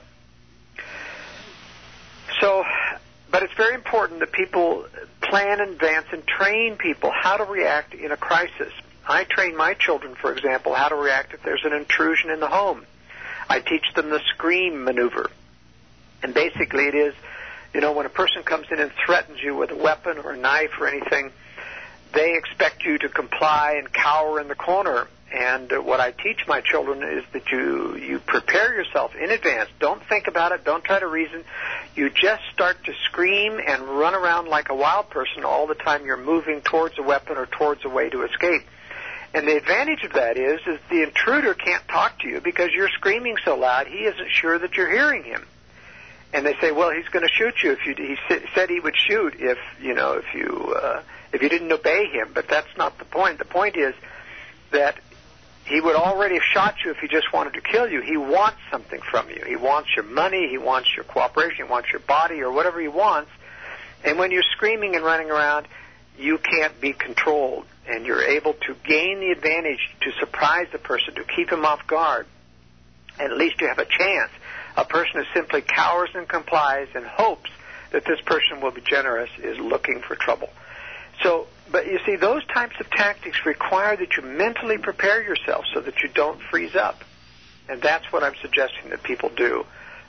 So, but it's very important that people plan in advance and train people how to react in a crisis. I train my children, for example, how to react if there's an intrusion in the home. I teach them the scream maneuver. And basically it is, when a person comes in and threatens you with a weapon or a knife or anything, they expect you to comply and cower in the corner. And what I teach my children is that you prepare yourself in advance. Don't think about it. Don't try to reason. You just start to scream and run around like a wild person all the time you're moving towards a weapon or towards a way to escape. And the advantage of that is the intruder can't talk to you because you're screaming so loud he isn't sure that you're hearing him. And they say, well, he's going to shoot you. He said he would shoot if you didn't obey him. But that's not the point. The point is that he would already have shot you if he just wanted to kill you. He wants something from you. He wants your money. He wants your cooperation. He wants your body or whatever he wants. And when you're screaming and running around, you can't be controlled. And you're able to gain the advantage to surprise the person, to keep him off guard. And at least you have a chance. A person who simply cowers and complies and hopes that this person will be generous is looking for trouble. So, but you see, those types of tactics require that you mentally prepare yourself so that you don't freeze up. And that's what I'm suggesting that people do.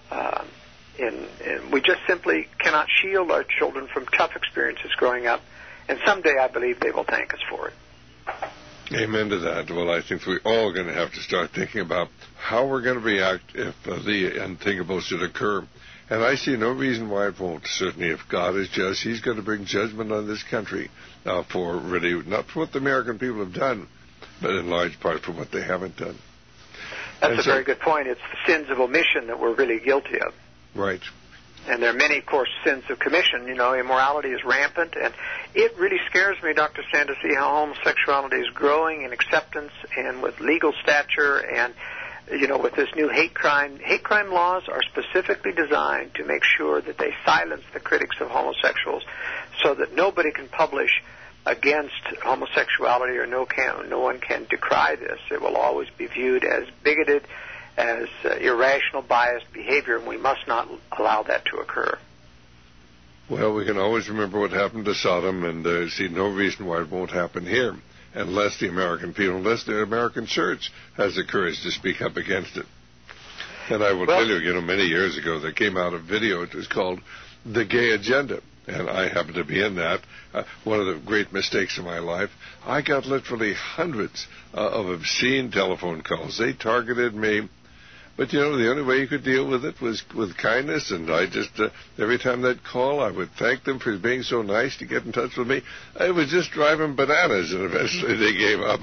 And we just simply cannot shield our children from tough experiences growing up. And someday I believe they will thank us for it. Amen to that. Well, I think we're all going to have to start thinking about how we're going to react if the unthinkable should occur. And I see no reason why it won't. Certainly, if God is just, He's going to bring judgment on this country for really, not for what the American people have done, but in large part for what they haven't done. That's a very good point. It's the sins of omission that we're really guilty of. Right. And there are many, of course, sins of commission. Immorality is rampant. And it really scares me, Dr. Sand, to see how homosexuality is growing in acceptance and with legal stature and, with this new hate crime. Hate crime laws are specifically designed to make sure that they silence the critics of homosexuals so that nobody can publish against homosexuality or no one can decry this. It will always be viewed as bigoted, as irrational, biased behavior, and we must not allow that to occur. Well, we can always remember what happened to Sodom and see no reason why it won't happen here, unless the American people, unless the American church has the courage to speak up against it. And I will tell you, many years ago there came out a video. It was called The Gay Agenda, and I happened to be in that. One of the great mistakes of my life, I got literally hundreds of obscene telephone calls. They targeted me. But, the only way you could deal with it was with kindness, and I just, every time they'd call, I would thank them for being so nice to get in touch with me. I was just driving bananas, and eventually they gave up.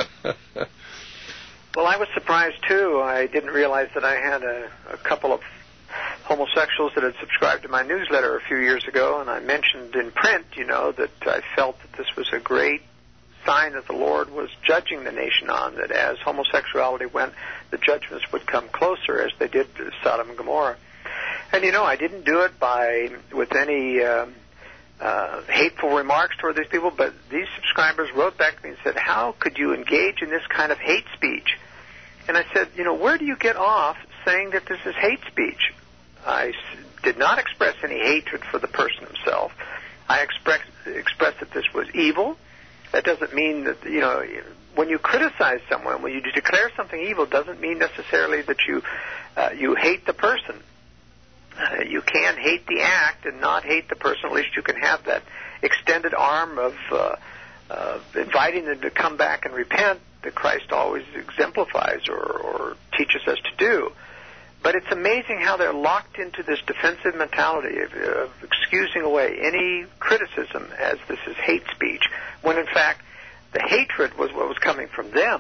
Well, I was surprised, too. I didn't realize that I had a couple of homosexuals that had subscribed to my newsletter a few years ago, and I mentioned in print, that I felt that this was a great sign that the Lord was judging the nation on, that as homosexuality went, the judgments would come closer as they did to Sodom and Gomorrah. And, I didn't do it with any hateful remarks toward these people, but these subscribers wrote back to me and said, how could you engage in this kind of hate speech? And I said, where do you get off saying that this is hate speech? I did not express any hatred for the person himself. I expressed that this was evil. That doesn't mean that, when you criticize someone, when you declare something evil, doesn't mean necessarily that you hate the person. You can hate the act and not hate the person. At least you can have that extended arm of inviting them to come back and repent that Christ always exemplifies or teaches us to do. But it's amazing how they're locked into this defensive mentality of excusing away any criticism as this is hate speech, when in fact the hatred was what was coming from them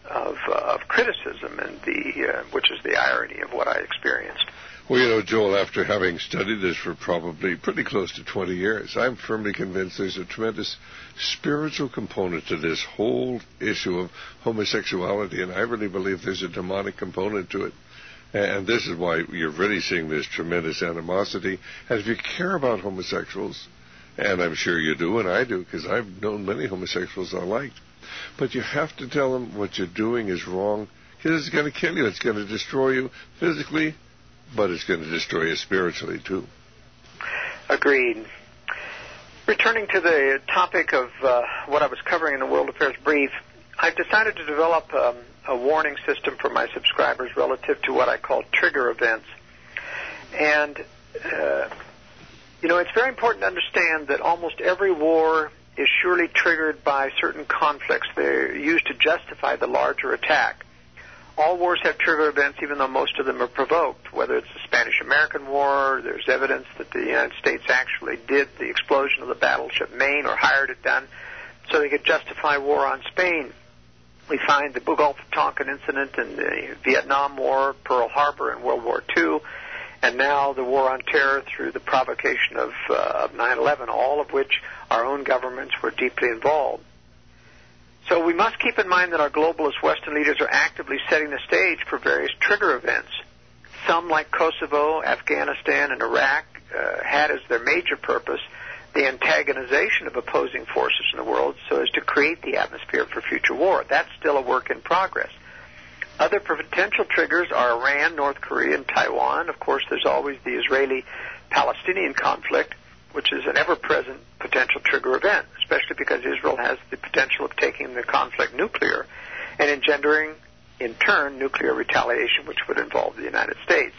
of criticism, and which is the irony of what I experienced. Well, you know, Joel, after having studied this for probably pretty close to 20 years, I'm firmly convinced there's a tremendous spiritual component to this whole issue of homosexuality, and I really believe there's a demonic component to it. And this is why you're really seeing this tremendous animosity. And if you care about homosexuals, and I'm sure you do, and I do, because I've known many homosexuals I liked, but you have to tell them what you're doing is wrong, because it's going to kill you. It's going to destroy you physically, but it's going to destroy you spiritually, too. Agreed. Returning to the topic of what I was covering in the World Affairs Brief, I've decided to develop a warning system for my subscribers relative to what I call trigger events. And, it's very important to understand that almost every war is surely triggered by certain conflicts. They're used to justify the larger attack. All wars have trigger events, even though most of them are provoked. Whether it's the Spanish-American War, there's evidence that the United States actually did the explosion of the battleship Maine or hired it done so they could justify war on Spain. We find the Gulf of Tonkin incident in the Vietnam War, Pearl Harbor in World War II, and now the war on terror through the provocation of 9/11, all of which our own governments were deeply involved. So we must keep in mind that our globalist Western leaders are actively setting the stage for various trigger events. Some, like Kosovo, Afghanistan, and Iraq, had as their major purpose the antagonization of opposing forces in the world so as to create the atmosphere for future war. That's still a work in progress. Other potential triggers are Iran, North Korea, and Taiwan. Of course, there's always the Israeli-Palestinian conflict, which is an ever-present potential trigger event, especially because Israel has the potential of taking the conflict nuclear and engendering, in turn, nuclear retaliation, which would involve the United States.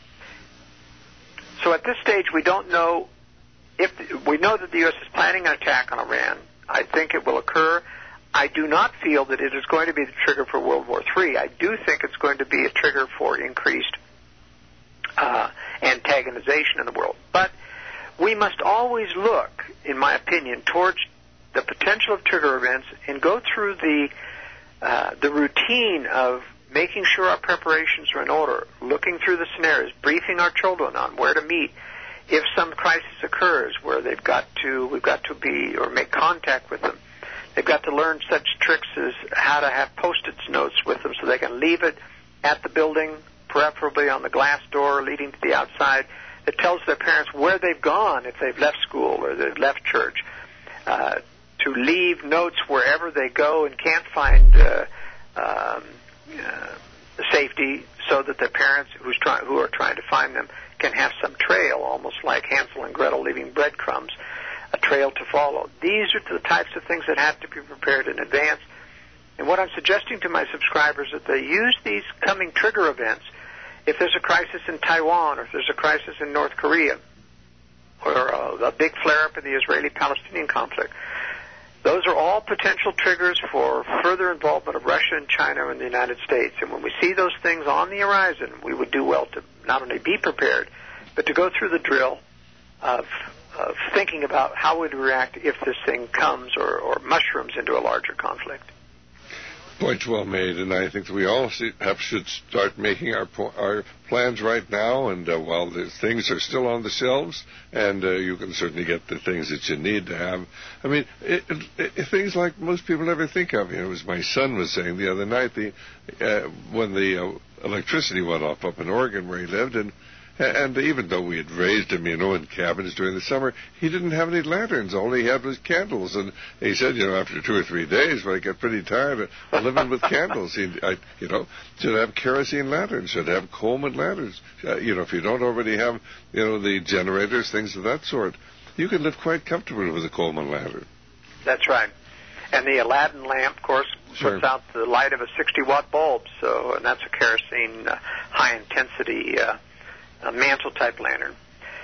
So at this stage, we don't know we know that the U.S. is planning an attack on Iran. I think it will occur. I do not feel that it is going to be the trigger for World War III. I do think it's going to be a trigger for increased antagonization in the world. But we must always look, in my opinion, towards the potential of trigger events and go through the routine of making sure our preparations are in order, looking through the scenarios, briefing our children on where to meet. If some crisis occurs where we've got to be or make contact with them, they've got to learn such tricks as how to have Post-it notes with them so they can leave it at the building, preferably on the glass door leading to the outside, that tells their parents where they've gone if they've left school or they've left church, to leave notes wherever they go and can't find safety so that their parents who are trying to find them can have some trail, almost like Hansel and Gretel leaving breadcrumbs, a trail to follow. These are the types of things that have to be prepared in advance. And what I'm suggesting to my subscribers is that they use these coming trigger events. If there's a crisis in Taiwan, or if there's a crisis in North Korea, or a big flare-up in the Israeli-Palestinian conflict, those are all potential triggers for further involvement of Russia and China and the United States. And when we see those things on the horizon, we would do well to not only be prepared, but to go through the drill of thinking about how we'd react if this thing comes or mushrooms into a larger conflict. Points well made, and I think that we all should start making our plans right now, and while the things are still on the shelves, and you can certainly get the things that you need to have. I mean, things like most people never think of. It was my son was saying the other night, when the electricity went off up in Oregon where he lived, and even though we had raised him, in cabins during the summer, he didn't have any lanterns. All he had was candles. And he said, after 2 or 3 days, when I got pretty tired of living with candles, should have kerosene lanterns, should have Coleman lanterns. If you don't already have, the generators, things of that sort, you can live quite comfortably with a Coleman lantern. That's right. And the Aladdin lamp, of course, puts out the light of a 60-watt bulb. And that's a kerosene, high-intensity a mantle-type lantern.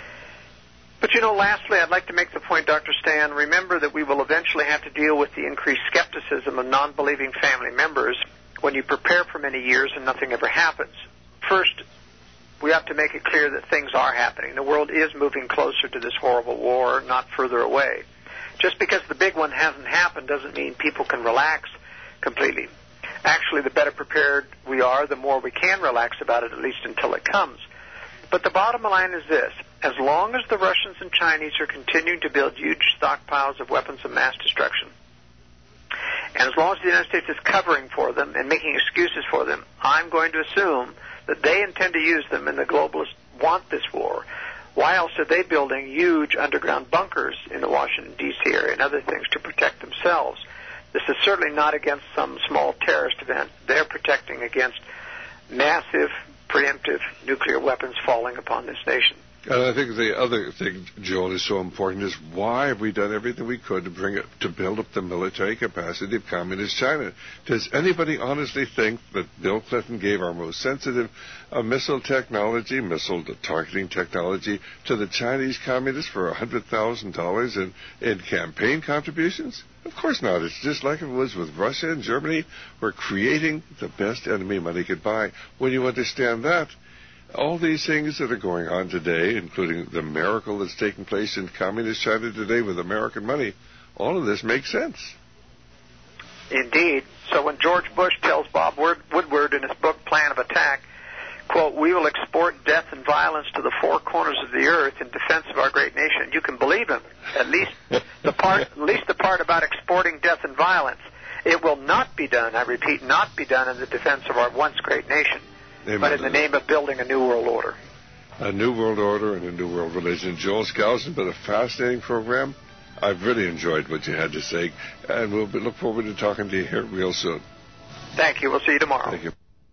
But, lastly, I'd like to make the point, Dr. Stan, remember that we will eventually have to deal with the increased skepticism of non-believing family members when you prepare for many years and nothing ever happens. First, we have to make it clear that things are happening. The world is moving closer to this horrible war, not further away. Just because the big one hasn't happened doesn't mean people can relax completely. Actually, the better prepared we are, the more we can relax about it, at least until it comes. But the bottom line is this. As long as the Russians and Chinese are continuing to build huge stockpiles of weapons of mass destruction, and as long as the United States is covering for them and making excuses for them, I'm going to assume that they intend to use them and the globalists want this war. Why else are they building huge underground bunkers in the Washington, D.C. area and other things to protect themselves? This is certainly not against some small terrorist event. They're protecting against massive, preemptive nuclear weapons falling upon this nation. And I think the other thing, Joel, is so important is why have we done everything we could to build up the military capacity of communist China? Does anybody honestly think that Bill Clinton gave our most sensitive missile targeting technology to the Chinese communists for $100,000 in campaign contributions? Of course not. It's just like it was with Russia and Germany. We're creating the best enemy money could buy. When you understand that, all these things that are going on today, including the miracle that's taking place in communist China today with American money, all of this makes sense. Indeed. So when George Bush tells Bob Woodward in his book Plan of Attack, quote, "We will export death and violence to the four corners of the earth in defense of our great nation," you can believe him. At least the part about exporting death and violence. It will not be done, I repeat, not be done in the defense of our once great nation. Amen. But in the name of building a new world order. A new world order and a new world religion. Joel Skousen, been a fascinating program. I've really enjoyed what you had to say, and we'll look forward to talking to you here real soon. Thank you. We'll see you tomorrow. Thank you.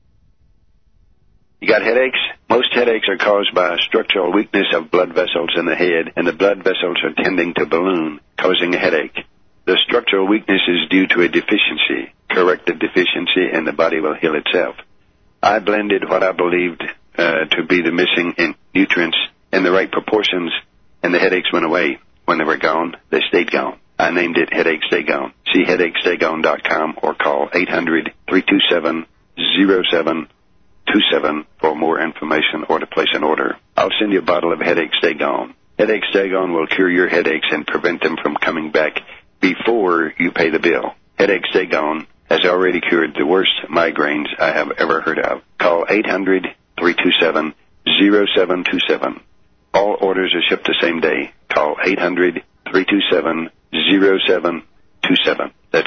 You got headaches? Most headaches are caused by a structural weakness of blood vessels in the head, and the blood vessels are tending to balloon, causing a headache. The structural weakness is due to a deficiency. Correct the deficiency, and the body will heal itself. I blended what I believed to be the missing nutrients in the right proportions, and the headaches went away. When they were gone, they stayed gone. I named it Headache Stay Gone. See headachestaygone.com or call 800-327-0727 for more information or to place an order. I'll send you a bottle of Headache Stay Gone. Headache Stay Gone will cure your headaches and prevent them from coming back before you pay the bill. Headache Stay Gone has already cured the worst migraines I have ever heard of. Call 800-327-0727. All orders are shipped the same day. Call 800-327-0727. That's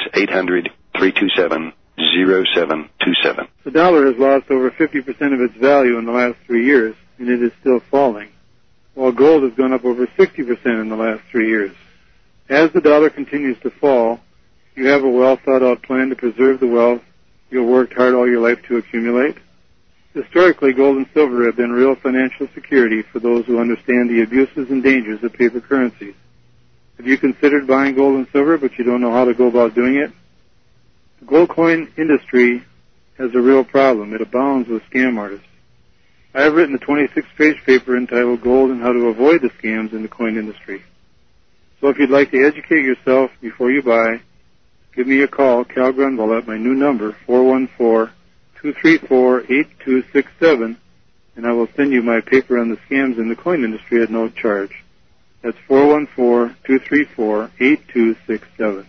800-327-0727. The dollar has lost over 50% of its value in the last 3 years, and it is still falling, while gold has gone up over 60% in the last 3 years. As the dollar continues to fall, you have a well-thought-out plan to preserve the wealth you've worked hard all your life to accumulate? Historically, gold and silver have been real financial security for those who understand the abuses and dangers of paper currencies. Have you considered buying gold and silver, but you don't know how to go about doing it? The gold coin industry has a real problem. It abounds with scam artists. I have written a 26-page paper entitled Gold and How to Avoid the Scams in the Coin Industry. So if you'd like to educate yourself before you buy, give me a call, Cal Grunwald, at my new number, 414-234-8267, and I will send you my paper on the scams in the coin industry at no charge. That's 414-234-8267.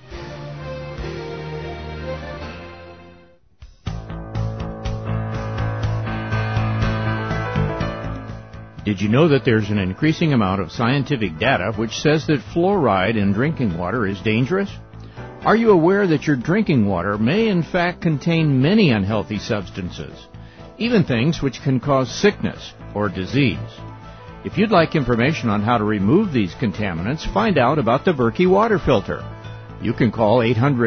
Did you know that there's an increasing amount of scientific data which says that fluoride in drinking water is dangerous? Are you aware that your drinking water may in fact contain many unhealthy substances, even things which can cause sickness or disease? If you'd like information on how to remove these contaminants, find out about the Berkey water filter. You can call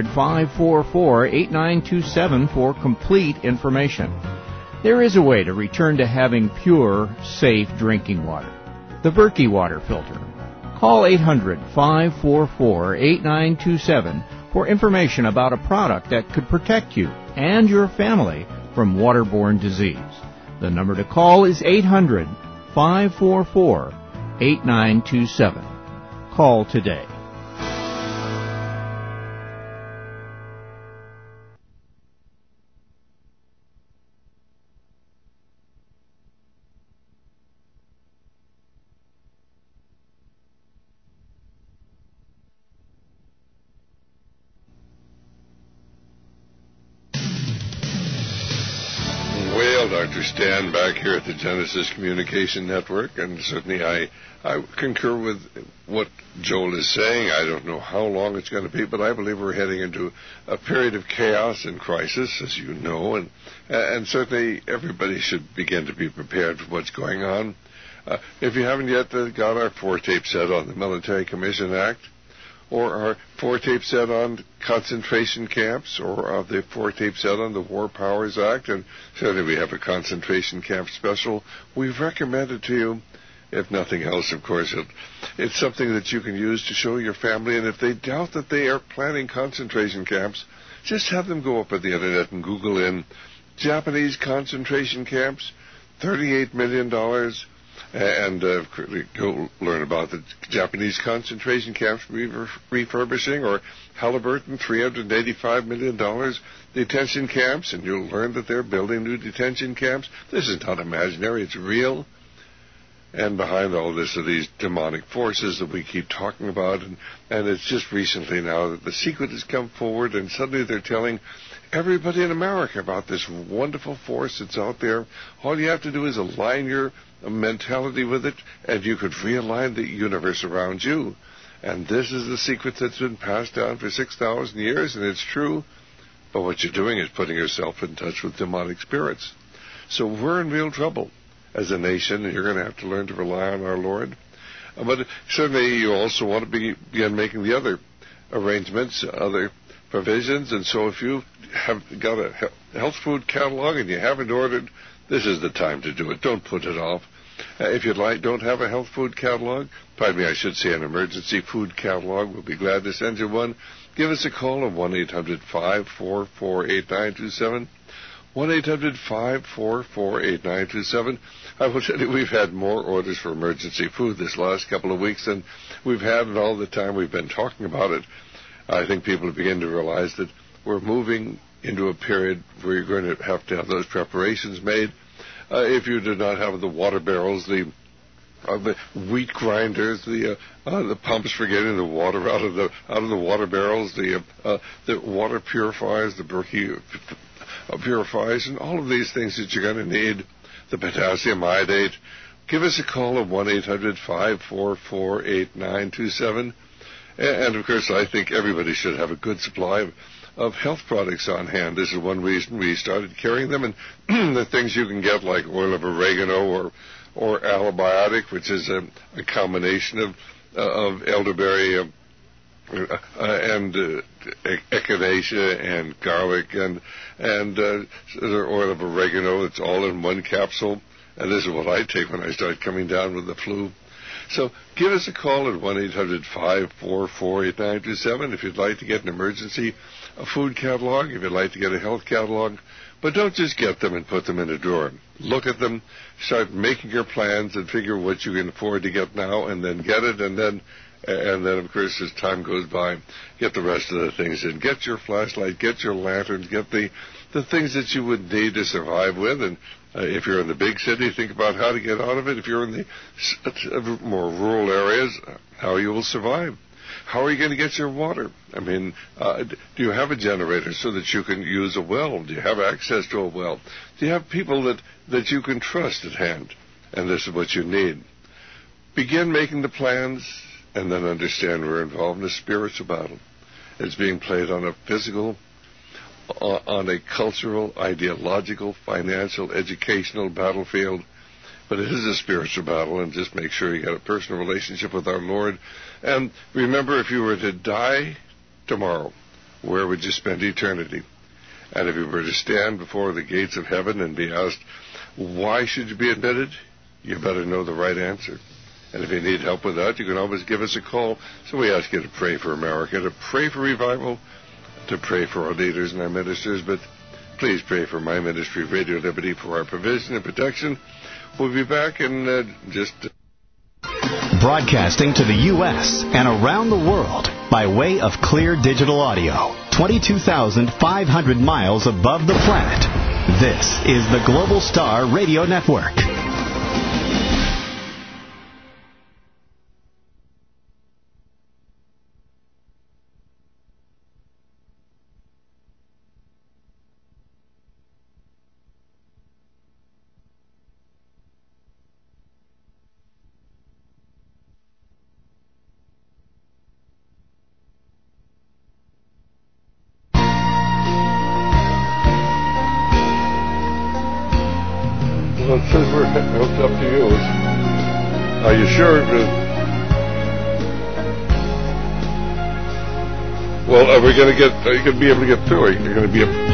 800-544-8927 for complete information. There is a way to return to having pure, safe drinking water. The Berkey water filter. Call 800-544-8927 for information about a product that could protect you and your family from waterborne disease. The number to call is 800-544-8927. Call today. Dr. Stan back here at the Genesis Communication Network, and certainly I concur with what Joel is saying. I don't know how long it's going to be, but I believe we're heading into a period of chaos and crisis, as you know, and certainly everybody should begin to be prepared for what's going on. If you haven't yet got our 4-tape set on the Military Commission Act, or our 4-tape set on concentration camps, or the 4-tape set on the War Powers Act, and certainly we have a concentration camp special, we've recommended to you. If nothing else, of course, it's something that you can use to show your family, and if they doubt that they are planning concentration camps, just have them go up at the internet and Google in Japanese concentration camps, $38 million, and go learn about the Japanese concentration camps refurbishing, or Halliburton, $385 million detention camps, and you'll learn that they're building new detention camps. This is not imaginary, it's real. And behind all this are these demonic forces that we keep talking about, and it's just recently now that the secret has come forward, and suddenly they're telling everybody in America about this wonderful force that's out there. All you have to do is align your mentality with it, and you could realign the universe around you. And this is the secret that's been passed down for 6,000 years, and it's true. But what you're doing is putting yourself in touch with demonic spirits. So we're in real trouble as a nation, and you're going to have to learn to rely on our Lord. But certainly you also want to begin making the other arrangements, other provisions. And so if you have got a health food catalog and you haven't ordered, this is the time to do it. Don't put it off. If you'd like, don't have a health food catalog, pardon me, I should say an emergency food catalog, we'll be glad to send you one. Give us a call at 1-800-544-8927. 1-800-544-8927. I will tell you, we've had more orders for emergency food this last couple of weeks than we've had in all the time we've been talking about it. I think people begin to realize that we're moving into a period where you're going to have those preparations made. If you do not have the water barrels, the wheat grinders, the pumps for getting the water out of the water barrels, the water purifiers, the Berkey purifiers, and all of these things that you're going to need, the potassium iodate, give us a call at 1-800-544-8927. And, of course, I think everybody should have a good supply of health products on hand. This is one reason we started carrying them. And the things you can get, like oil of oregano or Alabiotic, which is a combination of elderberry and echinacea and garlic and oil of oregano. It's all in one capsule. And this is what I take when I start coming down with the flu. So give us a call at 1-800-544-8927 if you'd like to get an emergency food catalog, if you'd like to get a health catalog. But don't just get them and put them in a drawer. Look at them, start making your plans, and figure what you can afford to get now, and then get it, and then, of course, as time goes by, get the rest of the things in. Get your flashlight, get your lanterns, get the things that you would need to survive with. And if you're in the big city, think about how to get out of it. If you're in the more rural areas, how you will survive. How are you going to get your water? I mean, do you have a generator so that you can use a well? Do you have access to a well? Do you have people that you can trust at hand? And this is what you need. Begin making the plans, and then understand we're involved in a spiritual battle. It's being played on a physical, on a cultural, ideological, financial, educational battlefield. But it is a spiritual battle, and just make sure you got a personal relationship with our Lord. And remember, if you were to die tomorrow, where would you spend eternity? And if you were to stand before the gates of heaven and be asked, why should you be admitted? You better know the right answer. And if you need help with that, you can always give us a call. So we ask you to pray for America, to pray for revival, to pray for our leaders and our ministers, but please pray for my ministry, Radio Liberty, for our provision and protection. We'll be back in just... Broadcasting to the U.S. and around the world by way of clear digital audio, 22,500 miles above the planet. This is the Global Star Radio Network. Well, it says we're hooked up to you. Are you sure? Well, are we going to get? Are you going to be able to get through? Are you going to be able?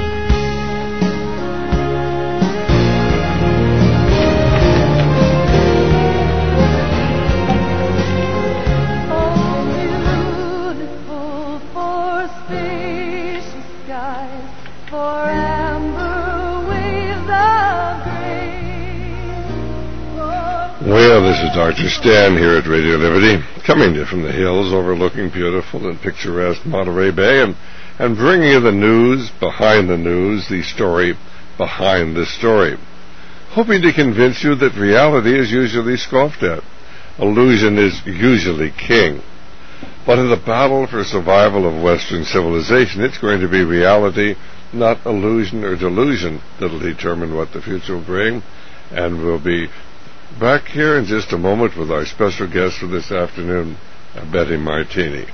Well, this is Dr. Stan here at Radio Liberty, coming to you from the hills overlooking beautiful and picturesque Monterey Bay, and bringing you the news, the story behind the story. Hoping to convince you that reality is usually scoffed at. Illusion is usually king. But in the battle for survival of Western civilization, it's going to be reality, not illusion or delusion, that'll determine what the future will bring. And we'll be back here in just a moment with our special guest for this afternoon, Betty Martini.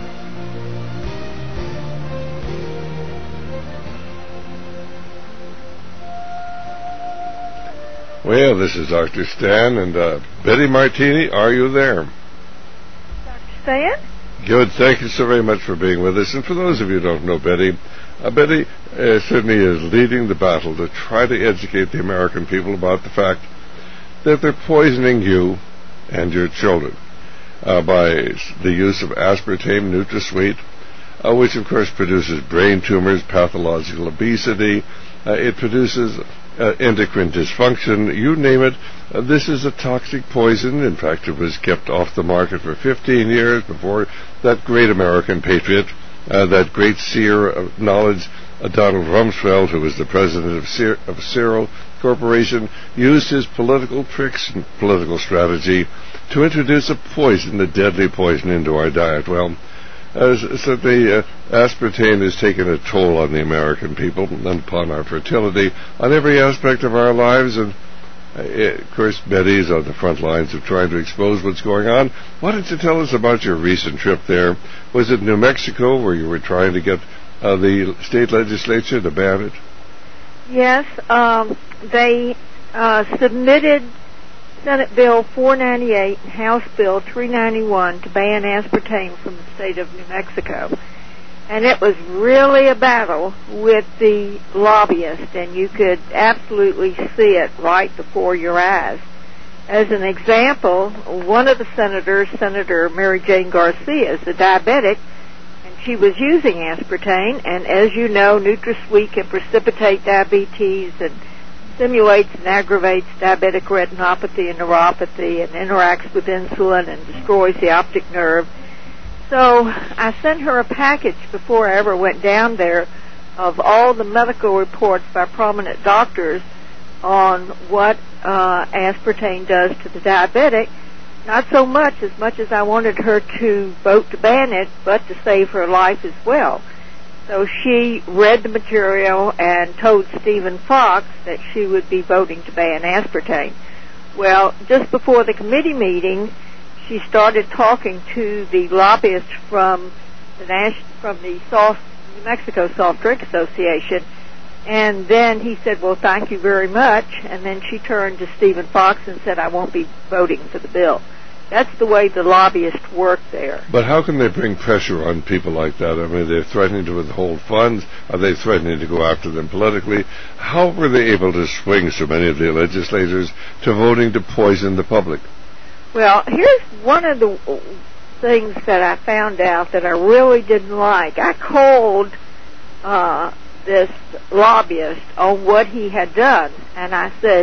Well, this is Dr. Stan, and Betty Martini, are you there? Dr. Stan? Good. Thank you so very much for being with us. And for those of you who don't know Betty, Betty certainly is leading the battle to try to educate the American people about the fact that they're poisoning you and your children by the use of aspartame NutraSweet, which of course produces brain tumors, pathological obesity. It produces endocrine dysfunction, you name it. This is a toxic poison. In fact, it was kept off the market for 15 years before that great American patriot, that great seer of knowledge, Donald Rumsfeld, who was the president of Serum Corporation, used his political tricks and political strategy to introduce a poison, a deadly poison, into our diet. Well, so the aspartame has taken a toll on the American people and upon our fertility, on every aspect of our lives, and of course Betty's on the front lines of trying to expose what's going on. Why don't you tell us about your recent trip there? Was it New Mexico where you were trying to get the state legislature to ban it? Yes, they submitted Senate Bill 498 and House Bill 391 to ban aspartame from the state of New Mexico. And it was really a battle with the lobbyists, and you could absolutely see it right before your eyes. As an example, one of the senators, Senator Mary Jane Garcia, is a diabetic, and she was using aspartame, and as you know, NutraSweet can precipitate diabetes and stimulates and aggravates diabetic retinopathy and neuropathy and interacts with insulin and destroys the optic nerve. So I sent her a package before I ever went down there of all the medical reports by prominent doctors on what aspartame does to the diabetic. Not so much as I wanted her to vote to ban it, but to save her life as well. So she read the material and told Stephen Fox that she would be voting to ban aspartame. Well, just before the committee meeting, she started talking to the lobbyist from the New Mexico Soft Drink Association, and then he said, well, thank you very much, and then she turned to Stephen Fox and said, I won't be voting for the bill. That's the way the lobbyists work there. But how can they bring pressure on people like that? I mean, they're threatening to withhold funds. Are they threatening to go after them politically? How were they able to swing so many of the legislators to voting to poison the public? Well, here's one of the things that I found out that I really didn't like. I called this lobbyist on what he had done, and I said,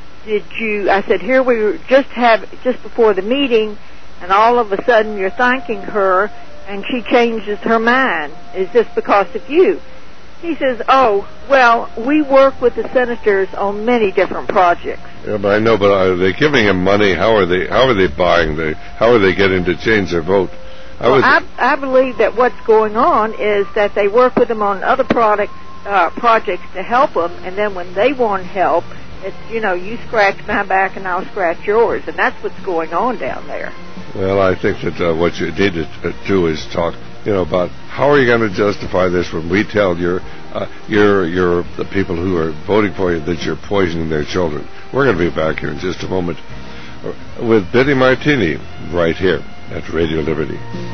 here we were just before the meeting, and all of a sudden you're thanking her, and she changes her mind. Is this because of you? He says, oh, well, we work with the senators on many different projects. Yeah, but I know, but are they giving him money? How are they buying? How are they getting to change their vote? I believe that what's going on is that they work with them on other projects to help them, and then when they want help, it's, you scratch my back and I'll scratch yours, and that's what's going on down there. Well, I think that what you need to do is talk about how are you going to justify this when we tell the people who are voting for you that you're poisoning their children. We're going to be back here in just a moment with Betty Martini right here at Radio Liberty.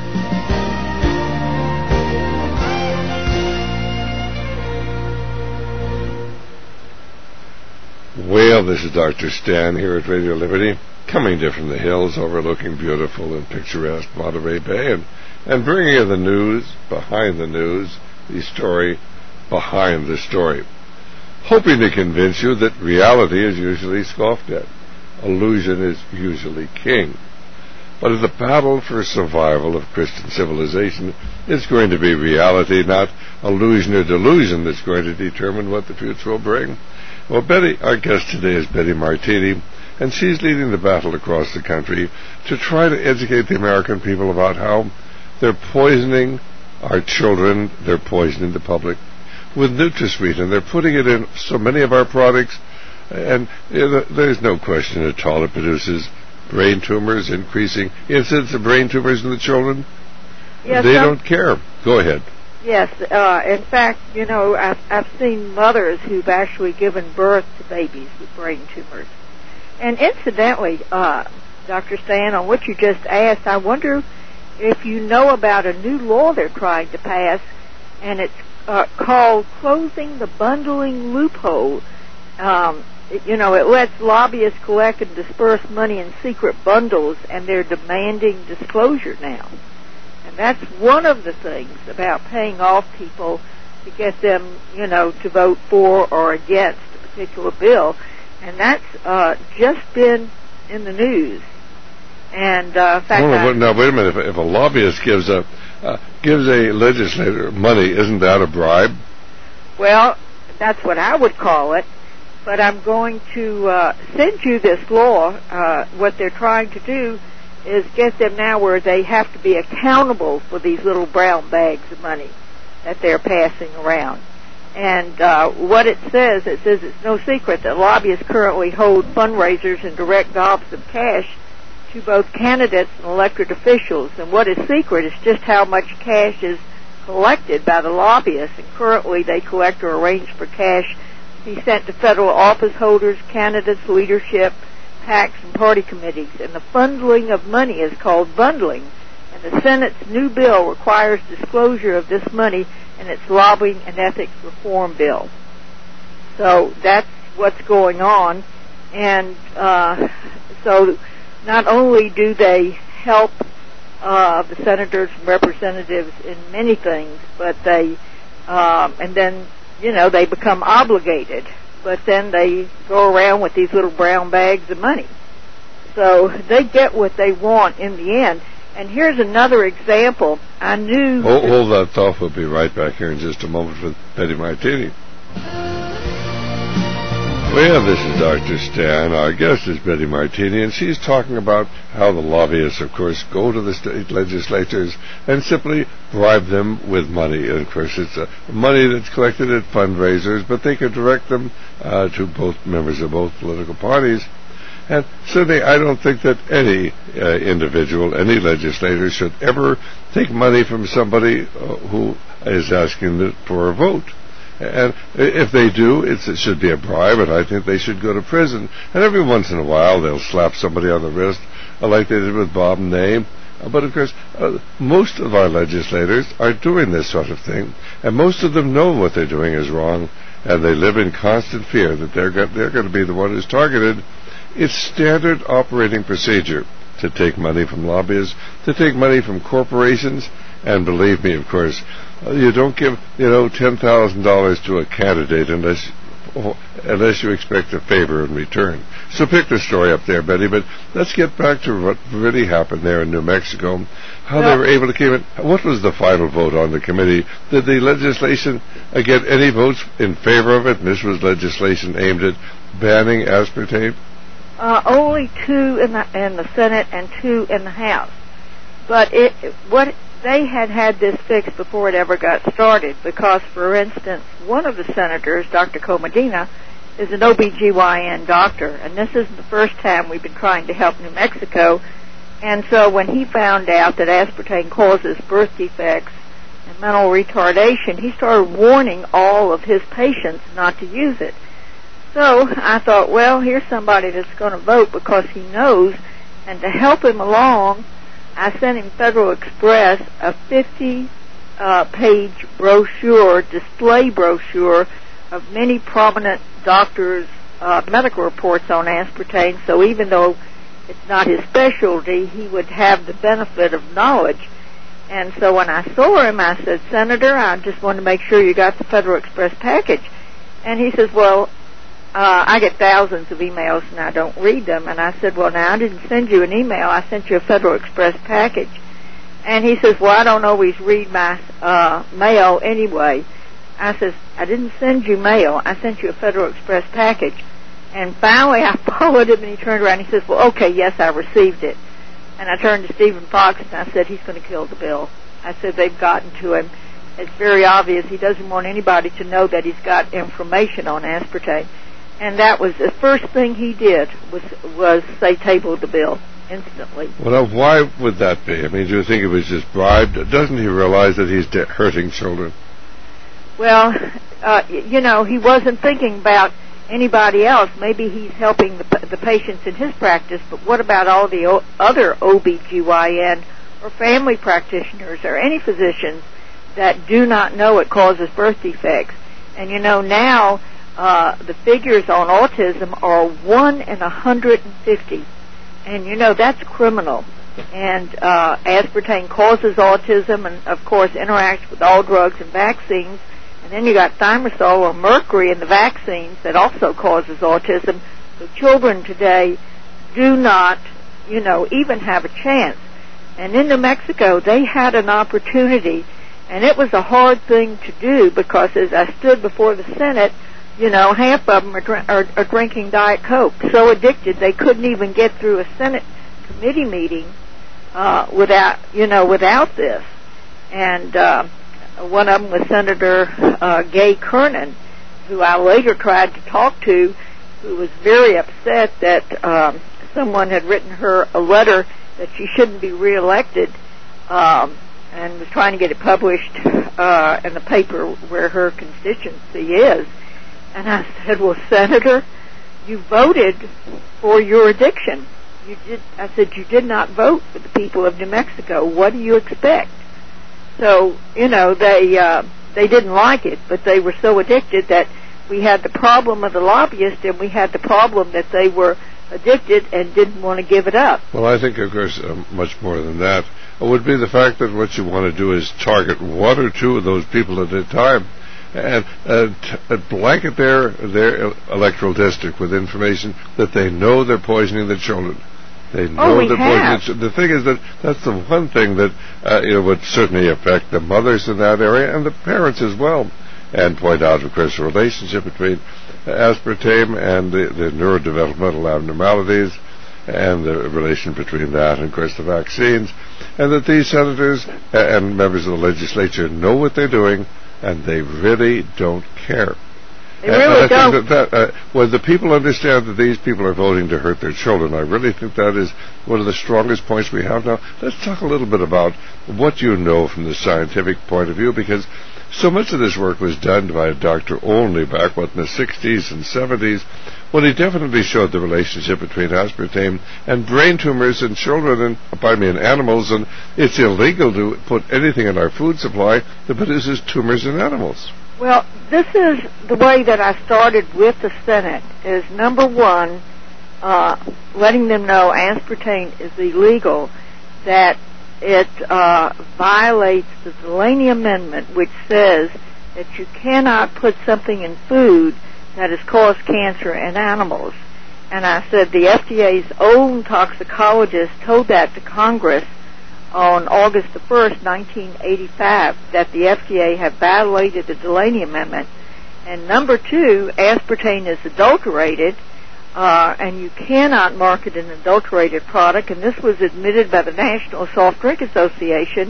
Well, this is Dr. Stan here at Radio Liberty, coming to you from the hills overlooking beautiful and picturesque Monterey Bay, and bringing you the news, behind the news, the story behind the story, hoping to convince you that reality is usually scoffed at. Illusion is usually king. But in the battle for survival of Christian civilization, it's going to be reality, not illusion or delusion, that's going to determine what the future will bring. Well, Betty, our guest today is Betty Martini, and she's leading the battle across the country to try to educate the American people about how they're poisoning our children, they're poisoning the public with NutraSweet, and they're putting it in so many of our products, and there's no question at all it produces brain tumors, increasing incidence of brain tumors in the children. Yes, they don't care. Go ahead. Yes, in fact, I've seen mothers who've actually given birth to babies with brain tumors. And incidentally, Dr. Stan, on what you just asked, I wonder if you know about a new law they're trying to pass, and it's called Closing the Bundling Loophole. It lets lobbyists collect and disperse money in secret bundles, and they're demanding disclosure now. And that's one of the things about paying off people to get them, to vote for or against a particular bill. And that's just been in the news. And in fact, now wait a minute. If a lobbyist gives a legislator money, isn't that a bribe? Well, that's what I would call it. But I'm going to send you this law. What they're trying to do is get them now where they have to be accountable for these little brown bags of money that they're passing around. And what it says it's no secret that lobbyists currently hold fundraisers and direct gobs of cash to both candidates and elected officials. And what is secret is just how much cash is collected by the lobbyists. And currently they collect or arrange for cash to be sent to federal office holders, candidates, leadership, PACs, and party committees. And the funneling of money is called bundling. And the Senate's new bill requires disclosure of this money in its lobbying and ethics reform bill. So that's what's going on. And so not only do they help the senators and representatives in many things, but they, and then, they become obligated. But then they go around with these little brown bags of money. So they get what they want in the end. And here's another example. I knew... Hold that thought. We'll be right back here in just a moment with Betty Martini. Well, this is Dr. Stan. Our guest is Betty Martini, and she's talking about how the lobbyists, of course, go to the state legislatures and simply bribe them with money. And, of course, it's money that's collected at fundraisers, but they could direct them to both members of both political parties. And certainly I don't think that any individual, any legislator should ever take money from somebody who is asking for a vote. And if they do, it should be a bribe, and I think they should go to prison. And every once in a while they'll slap somebody on the wrist, like they did with Bob Ney. But of course, most of our legislators are doing this sort of thing, and most of them know what they're doing is wrong, and they live in constant fear that they're going to be the one who's targeted. It's standard operating procedure to take money from lobbyists, to take money from corporations, and believe me, of course, you don't give, $10,000 to a candidate unless you expect a favor in return. So pick the story up there, Betty, but let's get back to what really happened there in New Mexico, how they were able to keep it. What was the final vote on the committee? Did the legislation get any votes in favor of it? And this was legislation aimed at banning aspartame? Only 2 in the Senate and 2 in the House. But they had this fixed before it ever got started because, for instance, one of the senators, Dr. Comodina, is an OBGYN doctor, and this isn't the first time we've been trying to help New Mexico And so when he found out that aspartame causes birth defects and mental retardation, he started warning all of his patients not to use it. So I thought, well, here's somebody that's going to vote because he knows. And to help him along, I sent him Federal Express a 50-page brochure, display brochure of many prominent doctors' medical reports on aspartame. So even though it's not his specialty, he would have the benefit of knowledge. And so when I saw him, I said, Senator, I just want to make sure you got the Federal Express package. And he says, well, I get thousands of emails and I don't read them. And I said, well, now, I didn't send you an email. I sent you a Federal Express package. And he says, well, I don't always read my mail anyway. I says, I didn't send you mail. I sent you a Federal Express package. And finally, I followed him, and he turned around and he says, well, okay, yes, I received it. And I turned to Stephen Fox, and I said, he's going to kill the bill. I said, they've gotten to him. It's very obvious. He doesn't want anybody to know that he's got information on aspartame. And that was the first thing he did was say, table the bill instantly. Well, now, why would that be? I mean, do you think it was just bribed? Doesn't he realize that he's hurting children? Well, he wasn't thinking about anybody else. Maybe he's helping the patients in his practice, but what about all the other OBGYN or family practitioners or any physicians that do not know it causes birth defects? And now the figures on autism are 1 in 150, and that's criminal. And aspartame causes autism and, of course, interacts with all drugs and vaccines. And then you got thimerosal or mercury in the vaccines that also causes autism. So children today do not, even have a chance. And in New Mexico, they had an opportunity, and it was a hard thing to do because as I stood before the Senate, half of them are drinking Diet Coke, so addicted they couldn't even get through a Senate committee meeting without this. And one of them was Senator Gay Kernan, who I later tried to talk to, who was very upset that someone had written her a letter that she shouldn't be reelected, and was trying to get it published in the paper where her constituency is. And I said, well, Senator, you voted for your addiction. I said, you did not vote for the people of New Mexico. What do you expect? So, they didn't like it, but they were so addicted that we had the problem of the lobbyists, and we had the problem that they were addicted and didn't want to give it up. Well, I think, of course, much more than that would be the fact that what you want to do is target one or two of those people at a time and blanket their electoral district with information that they know they're poisoning the children. They know they're poisoning. The thing is that's the one thing that would certainly affect the mothers in that area and the parents as well, and point out, of course, the relationship between aspartame and the neurodevelopmental abnormalities and the relation between that and, of course, the vaccines, and that these senators and members of the legislature know what they're doing, and they really don't care. They really don't. I think when the people understand that these people are voting to hurt their children, I really think that is one of the strongest points we have now. Let's talk a little bit about what you know from the scientific point of view, because so much of this work was done by Dr. Olney back, in the 60s and 70s, when he definitely showed the relationship between aspartame and brain tumors in children in animals, and it's illegal to put anything in our food supply that produces tumors in animals. Well, this is the way that I started with the Senate, is number one, letting them know aspartame is illegal, that it violates the Delaney Amendment, which says that you cannot put something in food that has caused cancer in animals. And I said the FDA's own toxicologist told that to Congress on August the 1st, 1985, that the FDA had violated the Delaney Amendment. And number two, aspartame is adulterated, and you cannot market an adulterated product, and this was admitted by the National Soft Drink Association,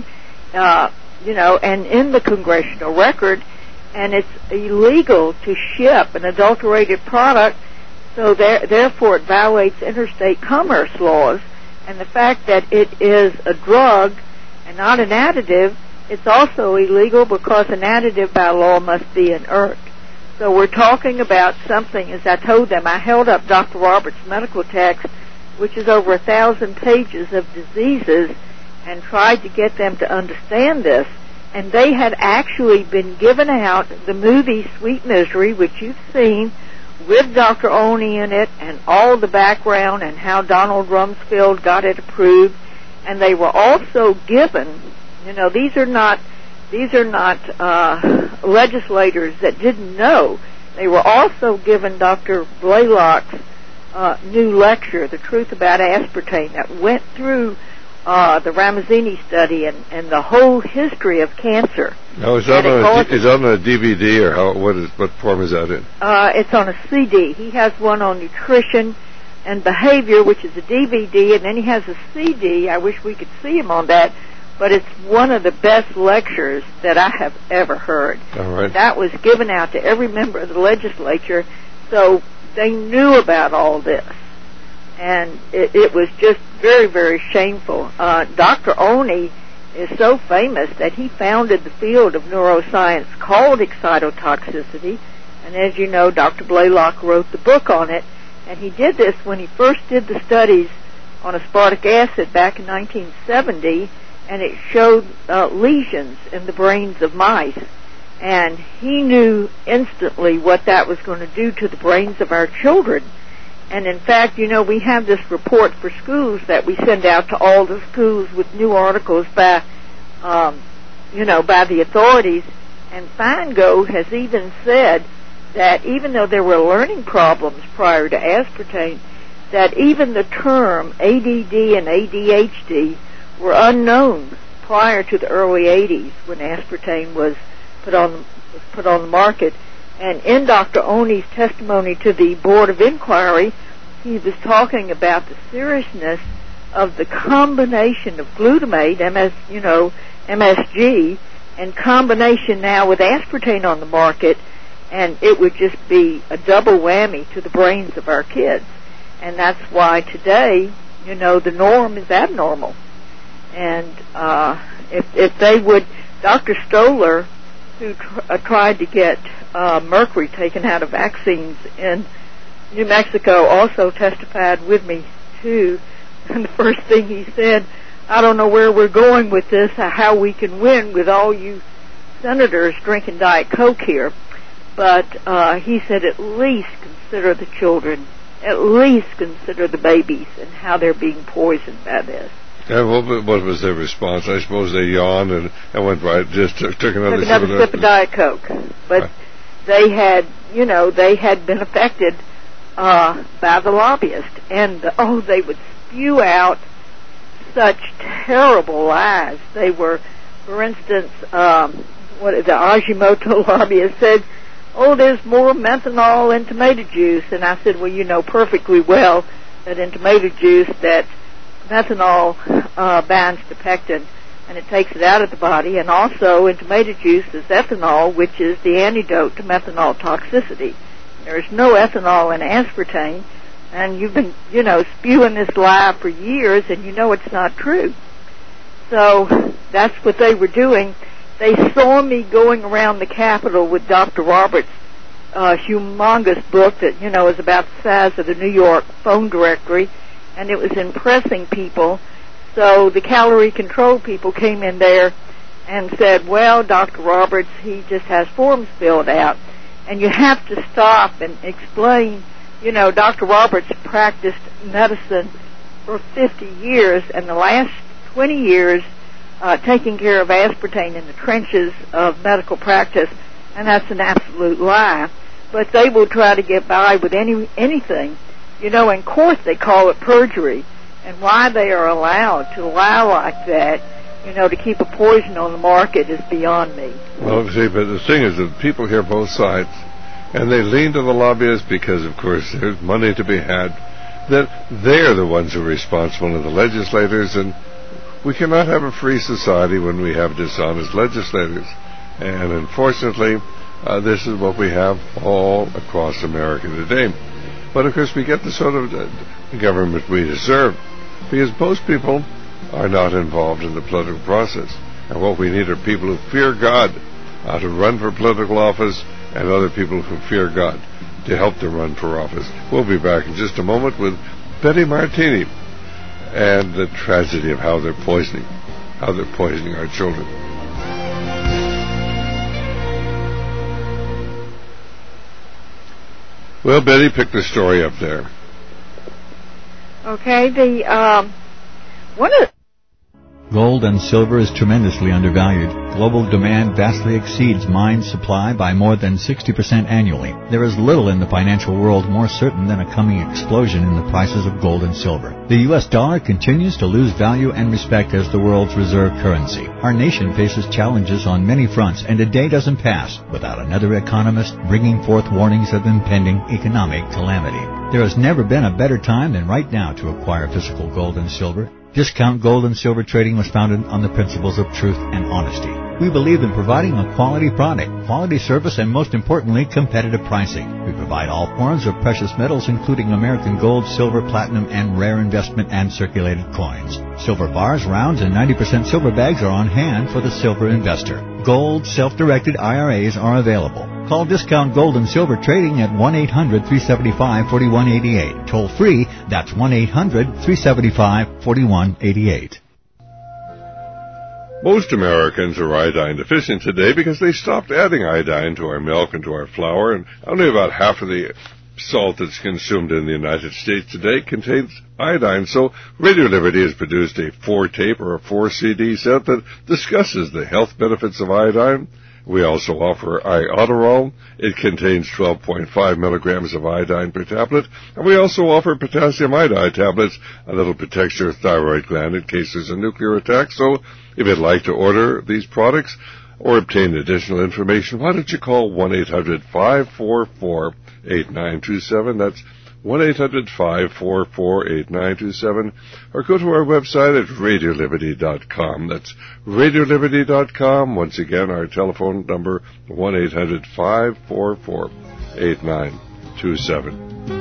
and in the congressional record, and it's illegal to ship an adulterated product, so therefore it violates interstate commerce laws, And the fact that it is a drug and not an additive, it's also illegal because an additive by law must be inert. So we're talking about something, as I told them, I held up Dr. Roberts' medical text, which is over 1,000 pages of diseases, and tried to get them to understand this. And they had actually been given out the movie Sweet Misery, which you've seen, with Dr. Olney in it, and all the background and how Donald Rumsfeld got it approved. And they were also given, these are not legislators that didn't know. They were also given Dr. Blaylock's new lecture, The Truth About Aspartame, that went through the Ramazzini study and the whole history of cancer. Now, is that on a DVD, or what form is that in? It's on a CD. He has one on nutrition and behavior, which is a DVD, and then he has a CD. I wish we could see him on that, but it's one of the best lectures that I have ever heard. All right. That was given out to every member of the legislature, so they knew about all this. And it was just very, very shameful. Dr. Olney is so famous that he founded the field of neuroscience called excitotoxicity. And as you know, Dr. Blaylock wrote the book on it. And he did this when he first did the studies on aspartic acid back in 1970, and it showed lesions in the brains of mice. And he knew instantly what that was going to do to the brains of our children. And in fact, we have this report for schools that we send out to all the schools with new articles by the authorities. And Feingold has even said that even though there were learning problems prior to aspartame, that even the term ADD and ADHD were unknown prior to the early 80s when aspartame was put on the market. And in Dr. Olney's testimony to the Board of Inquiry, he was talking about the seriousness of the combination of glutamate, MSG, and combination now with aspartame on the market, and it would just be a double whammy to the brains of our kids. And that's why today, the norm is abnormal. And if they would, Dr. Stoller, who tried to get mercury taken out of vaccines in New Mexico, also testified with me, too. And the first thing he said, I don't know where we're going with this, or how we can win with all you senators drinking Diet Coke here. But he said at least consider the children, at least consider the babies and how they're being poisoned by this. Yeah, what was their response? I suppose they yawned and went right, just took another sip of Diet Coke. But they had been affected by the lobbyists, and they would spew out such terrible lies. They were, for instance, the Ajinomoto lobbyist said, there's more methanol in tomato juice, and I said, well, you know perfectly well that in tomato juice that methanol binds to pectin, and it takes it out of the body, and also in tomato juice is ethanol, which is the antidote to methanol toxicity. There's no ethanol in aspartame, and you've been, spewing this lie for years, and it's not true. So that's what they were doing. They saw me going around the Capitol with Dr. Roberts' humongous book that, is about the size of the New York phone directory, and it was impressing people. So the calorie control people came in there and said, well, Dr. Roberts, he just has forms filled out. And you have to stop and explain, Dr. Roberts practiced medicine for 50 years, and the last 20 years taking care of aspartame in the trenches of medical practice, and that's an absolute lie. But they will try to get by with anything. In court they call it perjury, and why they are allowed to lie like that, to keep a poison on the market is beyond me. Well, see, but the thing is that people hear both sides, and they lean to the lobbyists because, of course, there's money to be had, that they're the ones who are responsible to the legislators, and we cannot have a free society when we have dishonest legislators. And unfortunately, this is what we have all across America today. But, of course, we get the sort of government we deserve. because most people are not involved in the political process. And what we need are people who fear God to run for political office, and other people who fear God to help them run for office. We'll be back in just a moment with Betty Martini and the tragedy of how they're poisoning our children. Well, Betty, pick the story up there. Okay, one of the Gold and silver is tremendously undervalued. Global demand vastly exceeds mine supply by more than 60% annually. There is little in the financial world more certain than a coming explosion in the prices of gold and silver. The U.S. dollar continues to lose value and respect as the world's reserve currency. Our nation faces challenges on many fronts, and a day doesn't pass without another economist bringing forth warnings of impending economic calamity. There has never been a better time than right now to acquire physical gold and silver. Discount Gold and Silver Trading was founded on the principles of truth and honesty. We believe in providing a quality product, quality service, and most importantly, competitive pricing. We provide all forms of precious metals, including American gold, silver, platinum, and rare investment and circulated coins. Silver bars, rounds, and 90% silver bags are on hand for the silver investor. Gold self-directed IRAs are available. Call Discount Gold and Silver Trading at 1-800-375-4188. Toll free, that's 1-800-375-4188. Most Americans are iodine deficient today because they stopped adding iodine to our milk and to our flour, and only about half of the salt that's consumed in the United States today contains iodine. So Radio Liberty has produced a 4-tape or a 4-CD set that discusses the health benefits of iodine. We also offer Iodoral. It contains 12.5 milligrams of iodine per tablet. And we also offer potassium iodide tablets, and that'll protect your thyroid gland in case there's a nuclear attack. So if you'd like to order these products or obtain additional information, why don't you call 1-800-544-8927. That's 1-800-544-8927, or go to our website at RadioLiberty.com. That's RadioLiberty.com. Once again, our telephone number, 1-800-544-8927.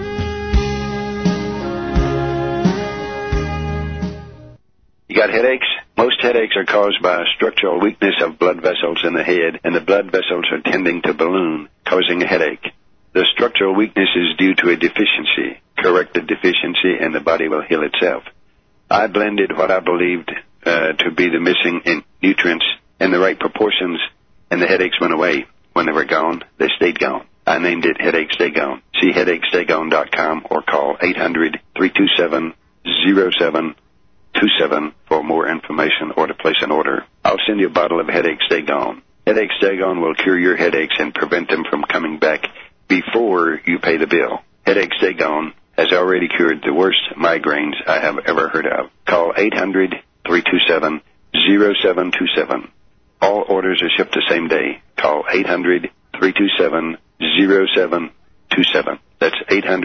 You got headaches? Most headaches are caused by a structural weakness of blood vessels in the head, and the blood vessels are tending to balloon, causing a headache. The structural weakness is due to a deficiency. Correct the deficiency and the body will heal itself. I blended what I believed to be the missing nutrients in the right proportions, and the headaches went away. When they were gone, they stayed gone. I named it Headache Stay Gone. See HeadacheStayGone.com or call 800-327-0727 for more information or to place an order. I'll send you a bottle of Headache Stay Gone. Headache Stay Gone will cure your headaches and prevent them from coming back before you pay the bill. Headache Stay Gone has already cured the worst migraines I have ever heard of. Call 800-327-0727. All orders are shipped the same day. Call 800-327-0727. That's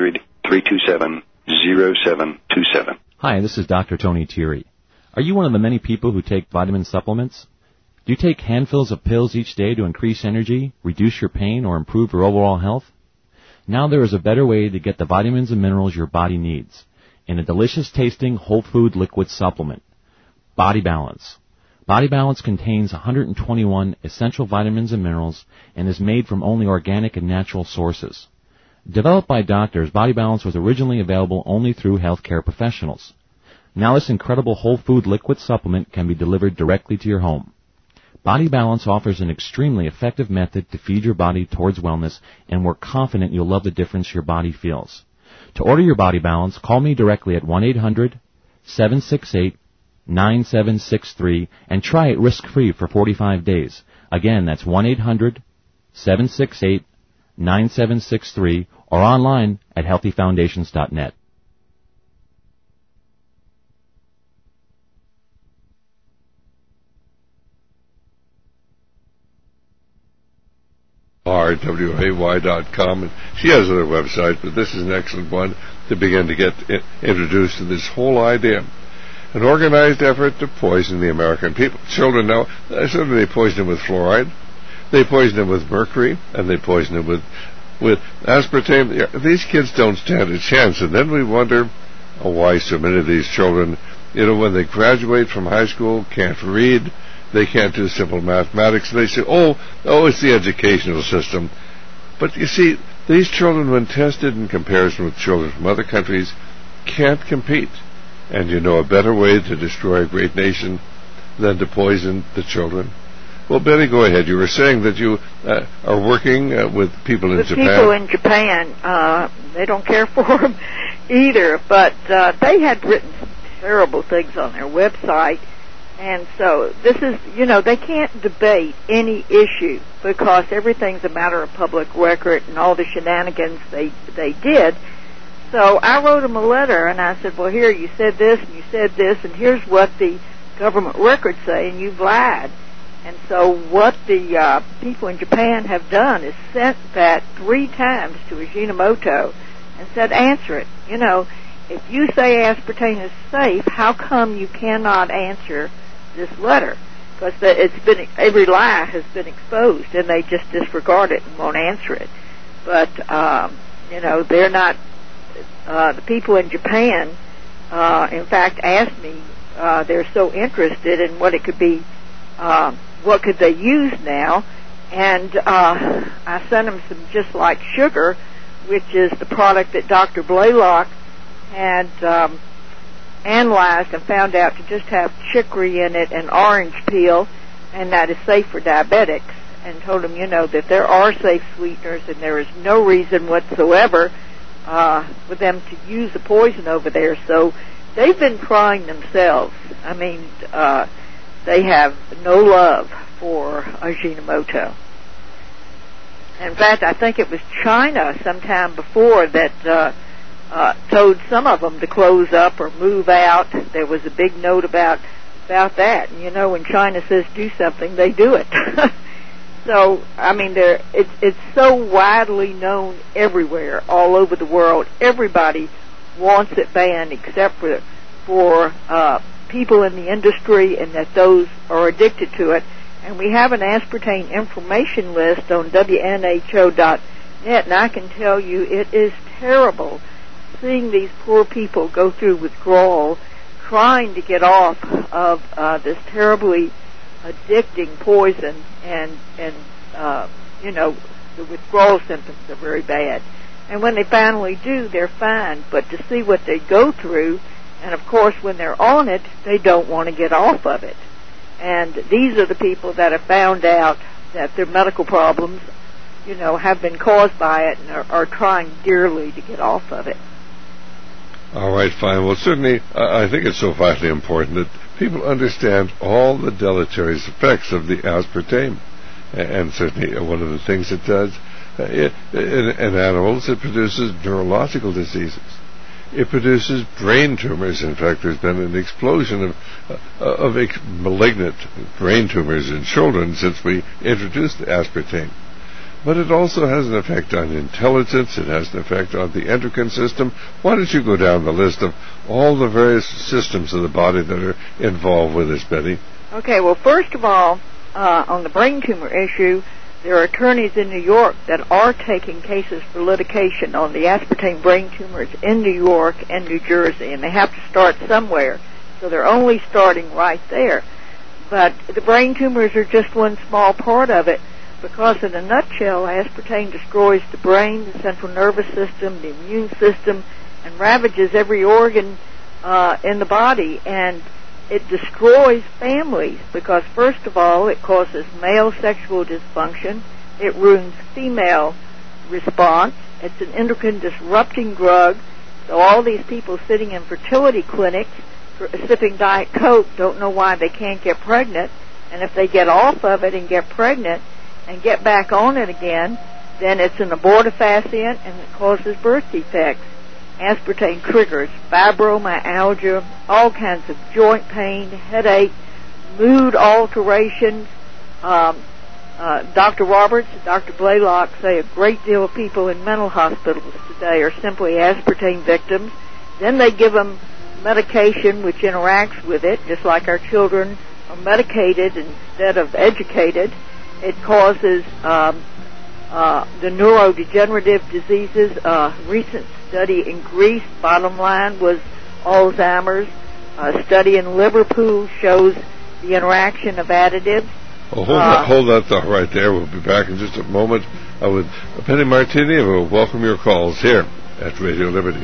800-327-0727. Hi, this is Dr. Tony Thierry. Are you one of the many people who take vitamin supplements? Do you take handfuls of pills each day to increase energy, reduce your pain, or improve your overall health? Now there is a better way to get the vitamins and minerals your body needs in a delicious-tasting whole food liquid supplement, Body Balance. Body Balance contains 121 essential vitamins and minerals and is made from only organic and natural sources. Developed by doctors, Body Balance was originally available only through healthcare professionals. Now this incredible whole food liquid supplement can be delivered directly to your home. Body Balance offers an extremely effective method to feed your body towards wellness, and we're confident you'll love the difference your body feels. To order your Body Balance, call me directly at 1-800-768-9763 and try it risk-free for 45 days. Again, that's 1-800-768-9763 or online at healthyfoundations.net. RWAY.com, and she has another website, but this is an excellent one to begin to get introduced to this whole idea. An organized effort to poison the American people. Children now, they poison them with fluoride, they poison them with mercury, and they poison them with aspartame. These kids don't stand a chance, and then we wonder why so many of these children, when they graduate from high school, can't read, they can't do simple mathematics. They say, oh, it's the educational system. But you see, these children, when tested in comparison with children from other countries, can't compete. And a better way to destroy a great nation than to poison the children? Well, Betty, go ahead. You were saying that you are working with people in Japan. People in Japan, they don't care for them either, but they had written some terrible things on their website. And so this is, they can't debate any issue because everything's a matter of public record and all the shenanigans they did. So I wrote them a letter and I said, well, here, you said this and you said this, and here's what the government records say, and you've lied. And so what the people in Japan have done is sent that 3 times to Ajinomoto and said, answer it. If you say aspartame is safe, how come you cannot answer this letter? Because every lie has been exposed, and they just disregard it and won't answer it. But they're not. The people in Japan, in fact, asked me. They're so interested in what it could be. What could they use now? And I sent them some Just Like Sugar, which is the product that Dr. Blaylock had analyzed and found out to just have chicory in it and orange peel, and that is safe for diabetics, and told them, that there are safe sweeteners and there is no reason whatsoever for them to use the poison over there. So they've been trying themselves. I mean, they have no love for Ajinomoto. In fact, I think it was China sometime before that told some of them to close up or move out. There was a big note about that. And when China says do something, they do it. So, I mean, it's so widely known everywhere, all over the world. Everybody wants it banned except for people in the industry, and that those are addicted to it. And we have an aspartame information list on WNHO.net, and I can tell you it is terrible seeing these poor people go through withdrawal, trying to get off of this terribly addicting poison, and the withdrawal symptoms are very bad. And when they finally do, they're fine. But to see what they go through, and of course when they're on it, they don't want to get off of it. And these are the people that have found out that their medical problems, have been caused by it, and are trying dearly to get off of it. All right, fine. Well, certainly, I think it's so vitally important that people understand all the deleterious effects of the aspartame. And certainly one of the things it does, in animals, it produces neurological diseases. It produces brain tumors. In fact, there's been an explosion of malignant brain tumors in children since we introduced the aspartame. But it also has an effect on intelligence. It has an effect on the endocrine system. Why don't you go down the list of all the various systems of the body that are involved with this, Betty? Okay, well, first of all, on the brain tumor issue, there are attorneys in New York that are taking cases for litigation on the aspartame brain tumors in New York and New Jersey, and they have to start somewhere, so they're only starting right there. But the brain tumors are just one small part of it, because in a nutshell, aspartame destroys the brain, the central nervous system, the immune system, and ravages every organ in the body, and it destroys families because, first of all, it causes male sexual dysfunction. It ruins female response. It's an endocrine-disrupting drug. So all these people sitting in fertility clinics sipping Diet Coke don't know why they can't get pregnant. And if they get off of it and get pregnant and get back on it again, then it's an abortifacient and it causes birth defects. Aspartame triggers fibromyalgia, all kinds of joint pain, headache, mood alterations. Dr. Roberts and Dr. Blaylock say a great deal of people in mental hospitals today are simply aspartame victims. Then they give them medication which interacts with it, just like our children are medicated instead of educated. It causes the neurodegenerative diseases. Recent study in Greece, bottom line, was Alzheimer's. A study in Liverpool shows the interaction of additives. Well, hold that thought right there. We'll be back in just a moment with Penny Martini, and we'll welcome your calls here at Radio Liberty.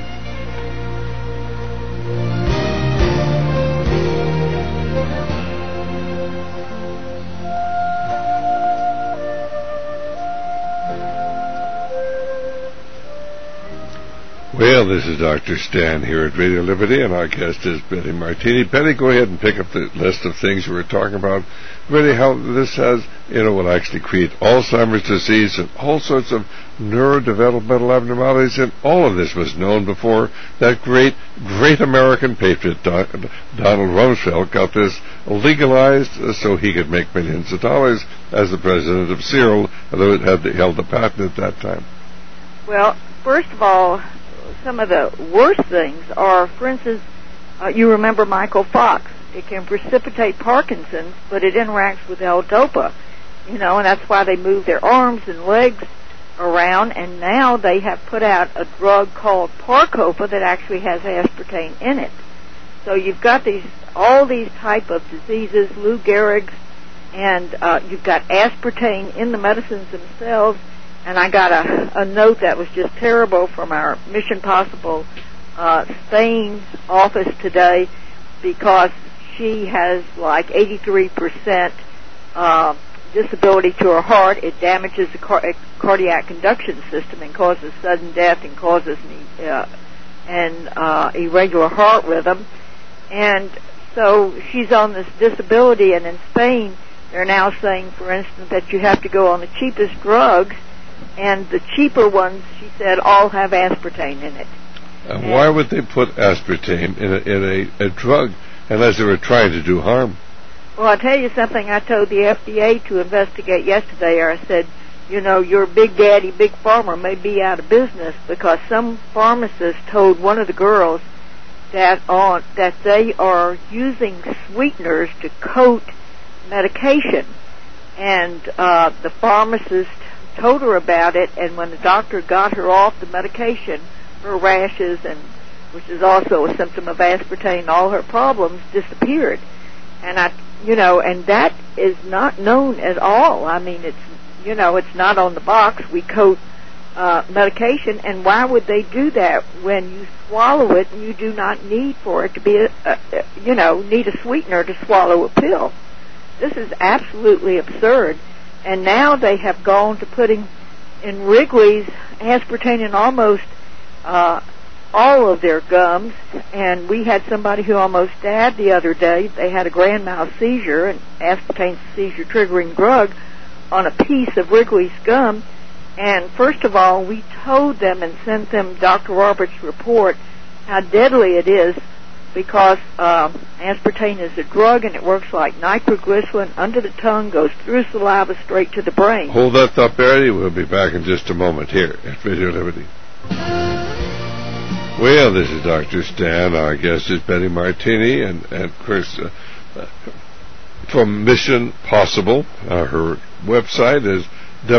Well, this is Dr. Stan here at Radio Liberty, and our guest is Betty Martini. Betty, go ahead and pick up the list of things you were talking about. Betty, how this has, will actually create Alzheimer's disease and all sorts of neurodevelopmental abnormalities, and all of this was known before that great American patriot, Donald Rumsfeld, got this legalized so he could make millions of dollars as the president of Serum, although it held the patent at that time. Well, first of all, some of the worst things are, for instance, you remember Michael Fox. It can precipitate Parkinson's, but it interacts with L-DOPA, and that's why they move their arms and legs around, and now they have put out a drug called Parcopa that actually has aspartame in it. So you've got all these type of diseases, Lou Gehrig's, and you've got aspartame in the medicines themselves. And I got a note that was just terrible from our Mission Possible Spain office today, because she has like 83% disability to her heart. It damages the cardiac conduction system and causes sudden death and causes an irregular heart rhythm. And so she's on this disability, and in Spain they're now saying, for instance, that you have to go on the cheapest drugs, and the cheaper ones, she said, all have aspartame in it. Why would they put aspartame in a drug unless they were trying to do harm? Well, I'll tell you something I told the FDA to investigate yesterday. I said, your big daddy, big pharma may be out of business because some pharmacist told one of the girls that they are using sweeteners to coat medication. And the pharmacist told her about it, and when the doctor got her off the medication, her rashes, and which is also a symptom of aspartame, all her problems disappeared. And and that is not known at all. I mean, it's not on the box. We coat medication, and why would they do that when you swallow it and you do not need for it to be need a sweetener to swallow a pill? This is absolutely absurd. And now they have gone to putting in Wrigley's aspartame in almost all of their gums. And we had somebody who almost died the other day. They had a grand mal seizure, and aspartame's a seizure-triggering drug, on a piece of Wrigley's gum. And first of all, we told them and sent them Dr. Roberts' report how deadly it is, because aspartame is a drug, and it works like nitroglycerin under the tongue, goes through saliva straight to the brain. Hold that thought, Barry. We'll be back in just a moment here at Radio Liberty. Well, this is Dr. Stan. Our guest is Betty Martini, and Chris from Mission Possible. Her website is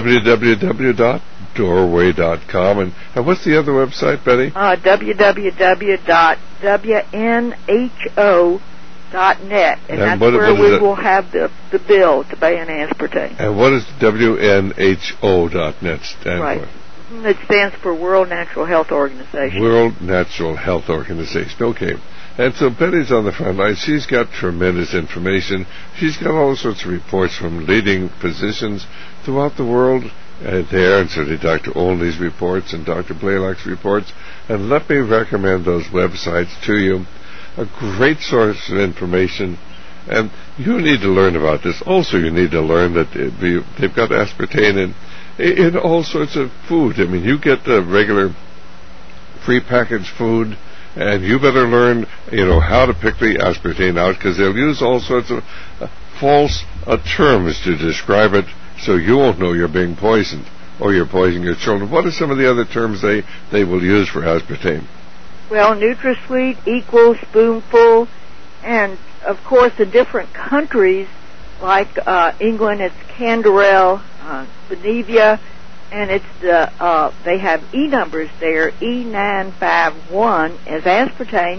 www.doorway.com. And what's the other website, Betty? www.wnho.net. And that's where we will have the bill to ban aspartame. And what does WNHO.net stand for? It stands for World Natural Health Organization. World Natural Health Organization. Okay. And so Betty's on the front line. She's got tremendous information. She's got all sorts of reports from leading physicians throughout the world there, and certainly Dr. Olney's reports and Dr. Blaylock's reports. And let me recommend those websites to you. A great source of information. And you need to learn about this. Also, you need to learn that they've got aspartame in all sorts of food. I mean, you get the regular prepackaged food, and you better learn, how to pick the aspartame out, because they'll use all sorts of false terms to describe it, so you won't know you're being poisoned, or you're poisoning your children. What are some of the other terms they will use for aspartame? Well, NutraSweet, Equal, Spoonful, and, of course, in different countries, like England, it's Canderel, Benevia, and it's they have E numbers there, E951 as aspartame,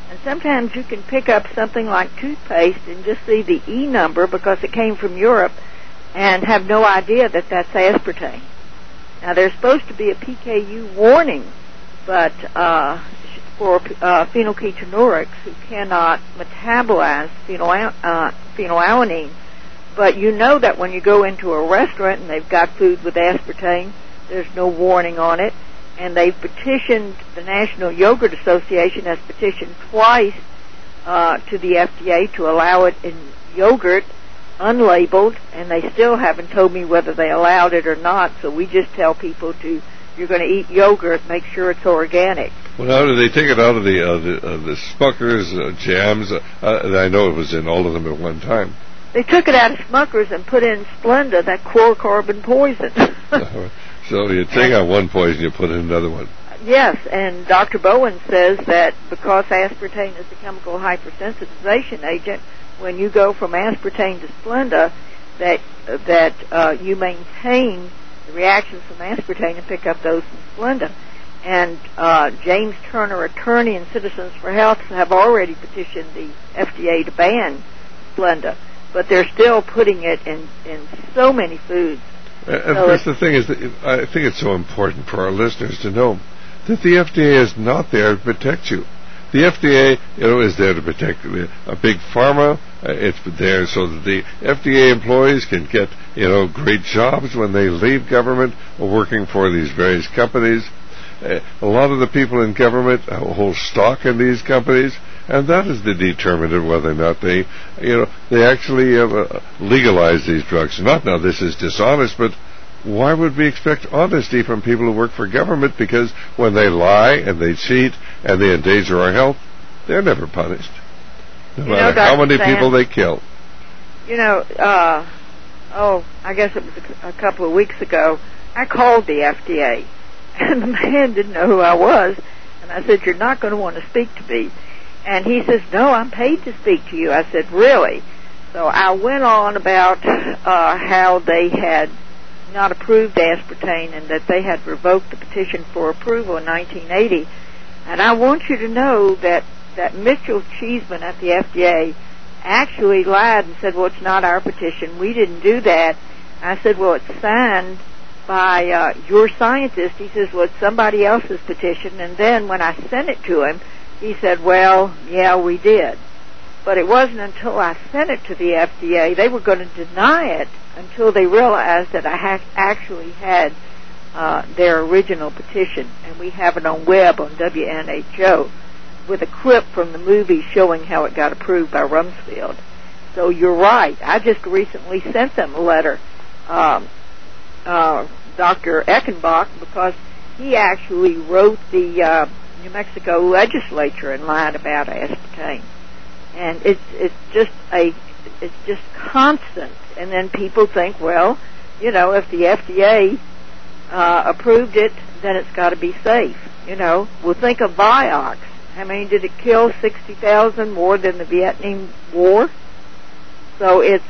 And sometimes you can pick up something like toothpaste and just see the E number because it came from Europe and have no idea that that's aspartame. Now, there's supposed to be a PKU warning, but for phenylketonuria who cannot metabolize phenylalanine. But you know that when you go into a restaurant and they've got food with aspartame, there's no warning on it. And they've petitioned, the National Yogurt Association has petitioned twice to the FDA to allow it in yogurt, unlabeled, and they still haven't told me whether they allowed it or not. So we just tell people you're going to eat yogurt, make sure it's organic. Well, now, do they take it out of the Smucker's jams? I know it was in all of them at one time. They took it out of Smucker's and put in Splenda, that chlorocarbon poison. So you take out one poison, you put in another one. Yes, and Dr. Bowen says that because aspartame is a chemical hypersensitization agent, when you go from aspartame to Splenda, that you maintain the reactions from aspartame and pick up those from Splenda. And James Turner, attorney and Citizens for Health, have already petitioned the FDA to ban Splenda, but they're still putting it in so many foods. And so the thing is, that I think it's so important for our listeners to know that the FDA is not there to protect you. The FDA, is there to protect a big pharma. It's there so that the FDA employees can get, great jobs when they leave government or working for these various companies. A lot of the people in government hold stock in these companies, and that is the determinant whether or not they actually legalize these drugs. Not now this is dishonest, but why would we expect honesty from people who work for government? Because when they lie and they cheat and they endanger our health, they're never punished, no matter how many people they kill. I guess it was a couple of weeks ago, I called the FDA, and the man didn't know who I was, and I said, "You're not going to want to speak to me." And he says, "No, I'm paid to speak to you." I said, "Really?" So I went on about how they had not approved aspartame and that they had revoked the petition for approval in 1980. And I want you to know that Mitchell Cheeseman at the FDA actually lied and said, "Well, it's not our petition. We didn't do that." I said, "Well, it's signed by your scientist." He says, "Well, it's somebody else's petition." And then when I sent it to him, he said, "Well, yeah, we did." But it wasn't until I sent it to the FDA, they were going to deny it until they realized that I actually had their original petition. And we have it on web on WNHO with a clip from the movie showing how it got approved by Rumsfeld. So you're right. I just recently sent them a letter, Dr. Eckenbach, because he actually wrote the New Mexico legislature and lied about aspartame. And it's just constant. And then people think, well, if the FDA approved it, then it's got to be safe. Well, think of Vioxx. How many did it kill? 60,000 more than the Vietnam War. So the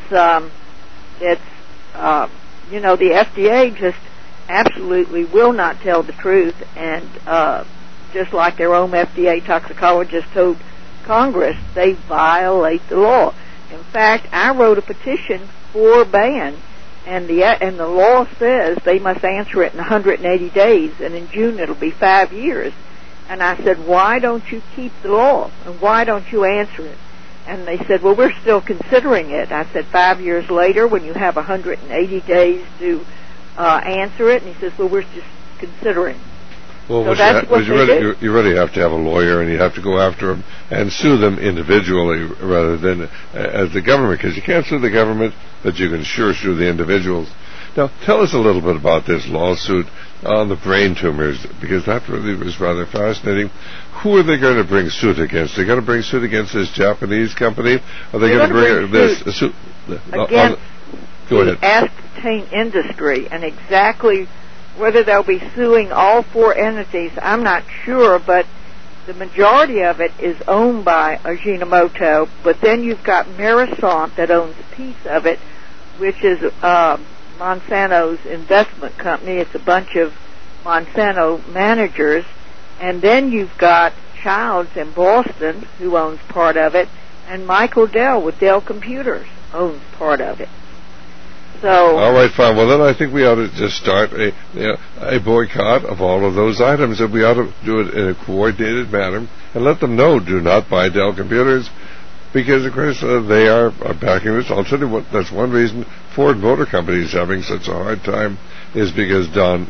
FDA just absolutely will not tell the truth, and just like their own FDA toxicologist told Congress, they violate the law. In fact, I wrote a petition for a ban, and the law says they must answer it in 180 days, and in June it'll be 5 years. And I said, "Why don't you keep the law, and why don't you answer it?" And they said, "Well, we're still considering it." I said, 5 years later, when you have 180 days to answer it? And he says, "Well, we're just considering." Well, so you really have to have a lawyer, and you have to go after them and sue them individually rather than as the government, because you can't sue the government, but you can sure sue the individuals. Now, tell us a little bit about this lawsuit on the brain tumors, because that really was rather fascinating. Who are they going to bring suit against? Are they going to bring suit against this Japanese company? Are they going to bring this suit against the aspartame industry? And exactly whether they'll be suing all four entities, I'm not sure, but the majority of it is owned by Ajinomoto, but then you've got Marisont that owns a piece of it, which is Monsanto's investment company. It's a bunch of Monsanto managers. And then you've got Childs in Boston, who owns part of it, and Michael Dell with Dell Computers owns part of it. So, all right, fine. Well, then I think we ought to just start a boycott of all of those items, and we ought to do it in a coordinated manner and let them know, do not buy Dell Computers, because, of course, they are backing this. I'll tell you that's one reason Ford Motor Company is having such a hard time, is because Don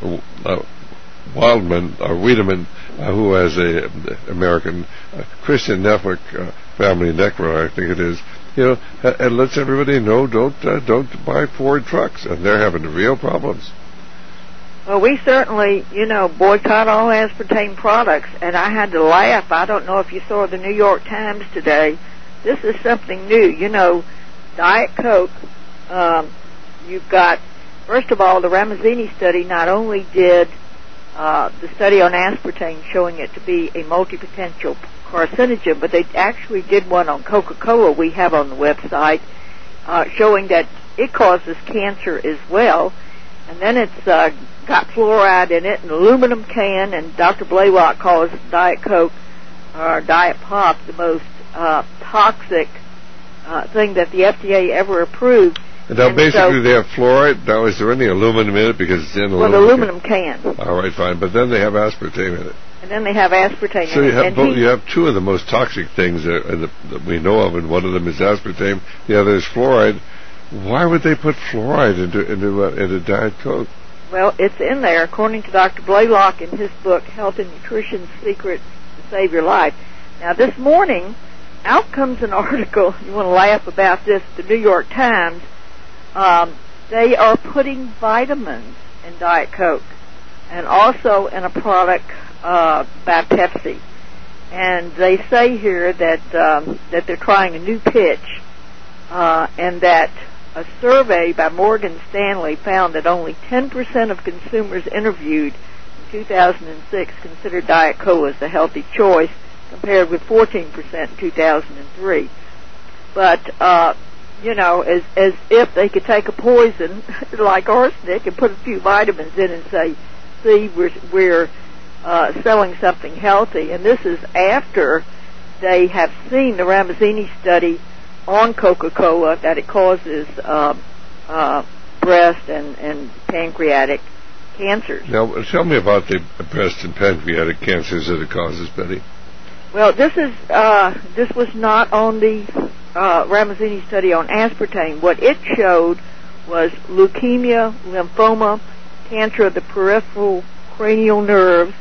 Wiedemann, who has a American Christian Network, Family Network, I think it is, and lets everybody know don't buy Ford trucks, and they're having real problems. Well, we certainly, boycott all aspartame products, and I had to laugh. I don't know if you saw the New York Times today. This is something new. Diet Coke, you've got, first of all, the Ramazzini study not only did the study on aspartame showing it to be a multipotential carcinogen, but they actually did one on Coca-Cola we have on the website showing that it causes cancer as well. And then it's got fluoride in it, an aluminum can, and Dr. Blaylock calls Diet Coke or Diet Pop the most toxic thing that the FDA ever approved. And now, basically, they have fluoride. Now, is there any aluminum in it because it's in aluminum? Well, the aluminum can. All right, fine. But then they have aspartame in it. And then they have aspartame so in it. You have two of the most toxic things that we know of, and one of them is aspartame. The other is fluoride. Why would they put fluoride into Diet Coke? Well, it's in there, according to Dr. Blaylock in his book, Health and Nutrition Secrets to Save Your Life. Now, this morning, out comes an article, you want to laugh about this, the New York Times. They are putting vitamins in Diet Coke and also in a product by Pepsi. And they say here that they're trying a new pitch and that a survey by Morgan Stanley found that only 10% of consumers interviewed in 2006 considered Diet Cola as a healthy choice, compared with 14% in 2003. But, as if they could take a poison like arsenic and put a few vitamins in and say, see, we're selling something healthy. And this is after they have seen the Ramazzini study on Coca-Cola that it causes breast and pancreatic cancers. Now, tell me about the breast and pancreatic cancers that it causes, Betty. Well, this was not on the Ramazzini study on aspartame. What it showed was leukemia, lymphoma, cancer of the peripheral cranial nerves,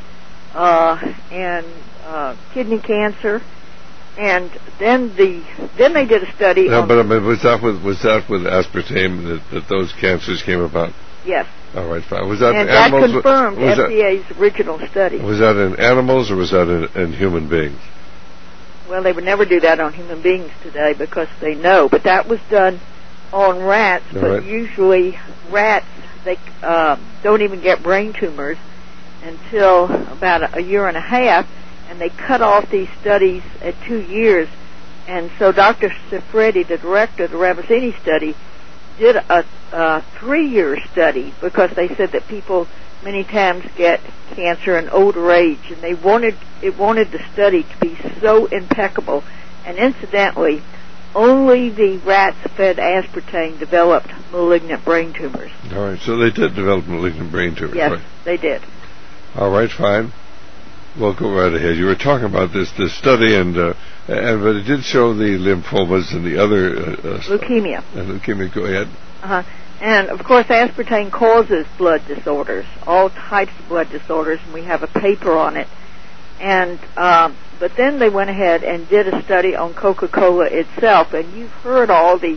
and kidney cancer. And then they did a study. No, but was that with aspartame that those cancers came about? Yes. All right, fine. Was that and in animals? That confirmed FDA's original study. Was that in animals or was that in human beings? Well, they would never do that on human beings today because they know. But that was done on rats. All but right. Usually rats, they don't even get brain tumors until about a year and a half. And they cut off these studies at 2 years. And so Dr. Ciffretti, the director of the Ramazzini study, did a 3-year study because they said that people many times get cancer in older age. And they wanted the study to be so impeccable. And incidentally, only the rats fed aspartame developed malignant brain tumors. All right, so they did develop malignant brain tumors. Yes, right? They did. All right, fine. Well, go right ahead. You were talking about this study, but it did show the lymphomas and the other leukemia. Leukemia. Go ahead. And of course, aspartame causes blood disorders, all types of blood disorders, and we have a paper on it. And but then they went ahead and did a study on Coca-Cola itself, and you've heard all the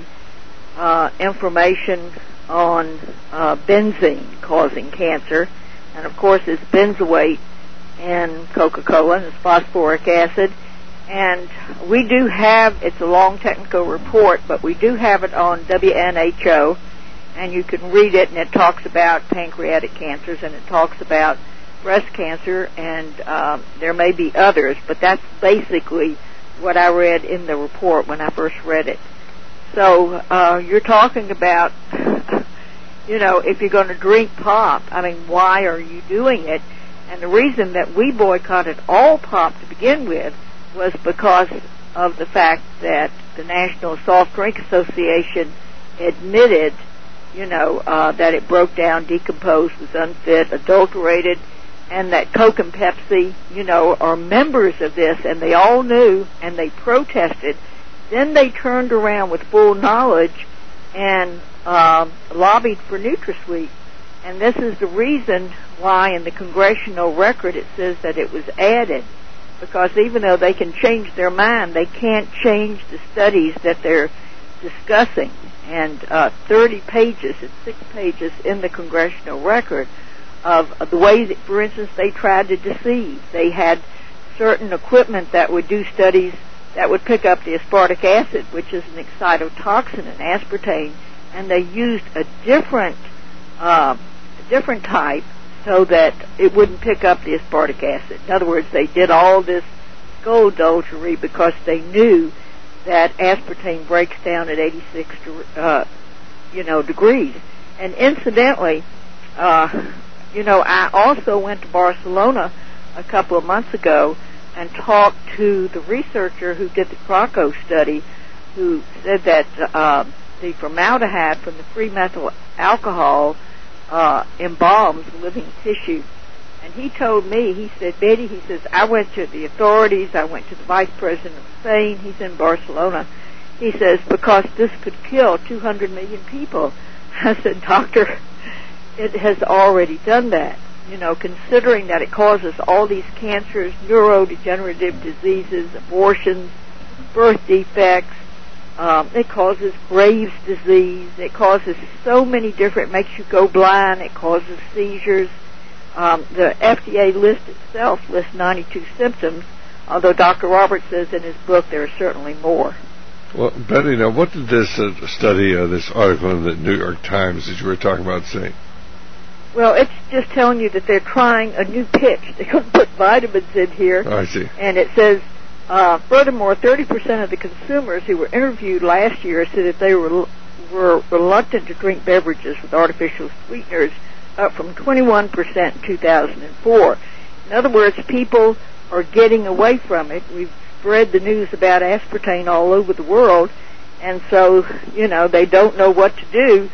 information on benzene causing cancer, and of course, it's benzoate in Coca-Cola, and it's phosphoric acid. And we do have, it's a long technical report, but we do have it on WNHO, and you can read it, and it talks about pancreatic cancers, and it talks about breast cancer, and there may be others, but that's basically what I read in the report when I first read it. So you're talking about, if you're going to drink pop, I mean, why are you doing it? And the reason that we boycotted all pop to begin with was because of the fact that the National Soft Drink Association admitted, that it broke down, decomposed, was unfit, adulterated, and that Coke and Pepsi, are members of this, and they all knew, and they protested. Then they turned around with full knowledge and lobbied for NutraSweet. And this is the reason why in the congressional record it says that it was added. Because even though they can change their mind, they can't change the studies that they're discussing. And 30 pages, it's 6 pages in the congressional record of the way that, for instance, they tried to deceive. They had certain equipment that would do studies that would pick up the aspartic acid, which is an excitotoxin, an aspartame, and they used a different type so that it wouldn't pick up the aspartic acid. In other words, they did all this skullduggery because they knew that aspartame breaks down at 86 degrees. And incidentally, I also went to Barcelona a couple of months ago and talked to the researcher who did the Krakow study, who said that the formaldehyde from the free methyl alcohol embalms living tissue. And he told me, he said, Betty, he says, I went to the authorities, I went to the vice president of Spain, he's in Barcelona. He says, because this could kill 200 million people. I said, doctor, it has already done that. Considering that it causes all these cancers, neurodegenerative diseases, abortions, birth defects, it causes Graves' disease, it causes so many different, makes you go blind, it causes seizures. The FDA list itself lists 92 symptoms, although Dr. Roberts says in his book there are certainly more. Well, Betty, now what did this study, this article in the New York Times that you were talking about say? Well, it's just telling you that they're trying a new pitch. They're going to put vitamins in here. Oh, I see. And it says, furthermore, 30% of the consumers who were interviewed last year said that they were reluctant to drink beverages with artificial sweeteners, up from 21% in 2004. In other words, people are getting away from it. We've spread the news about aspartame all over the world, and so, they don't know what to do.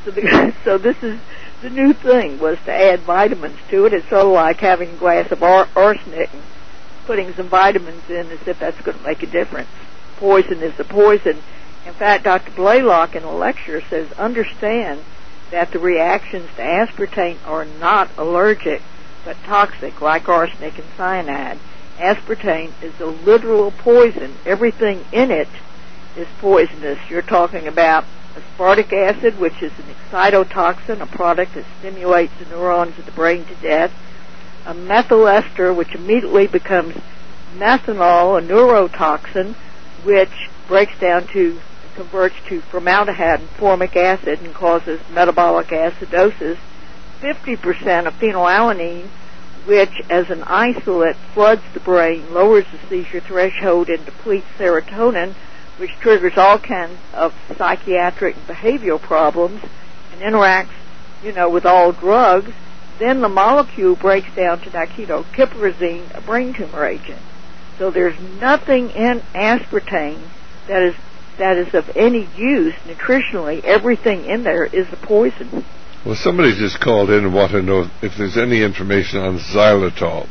So this is the new thing, was to add vitamins to it. It's sort of like having a glass of arsenic and putting some vitamins in as if that's going to make a difference. Poison is a poison. In fact, Dr. Blaylock in a lecture says, understand that the reactions to aspartame are not allergic, but toxic, like arsenic and cyanide. Aspartame is a literal poison. Everything in it is poisonous. You're talking about aspartic acid, which is an excitotoxin, a product that stimulates the neurons of the brain to death. A methyl ester, which immediately becomes methanol, a neurotoxin, which breaks down to, converts to formaldehyde and formic acid and causes metabolic acidosis. 50% of phenylalanine, which as an isolate floods the brain, lowers the seizure threshold, and depletes serotonin, which triggers all kinds of psychiatric and behavioral problems and interacts, with all drugs. Then the molecule breaks down to diketopiperazine, a brain tumor agent. So there's nothing in aspartame that is of any use nutritionally. Everything in there is a poison. Well, somebody just called in and wanted to know if there's any information on xylitol,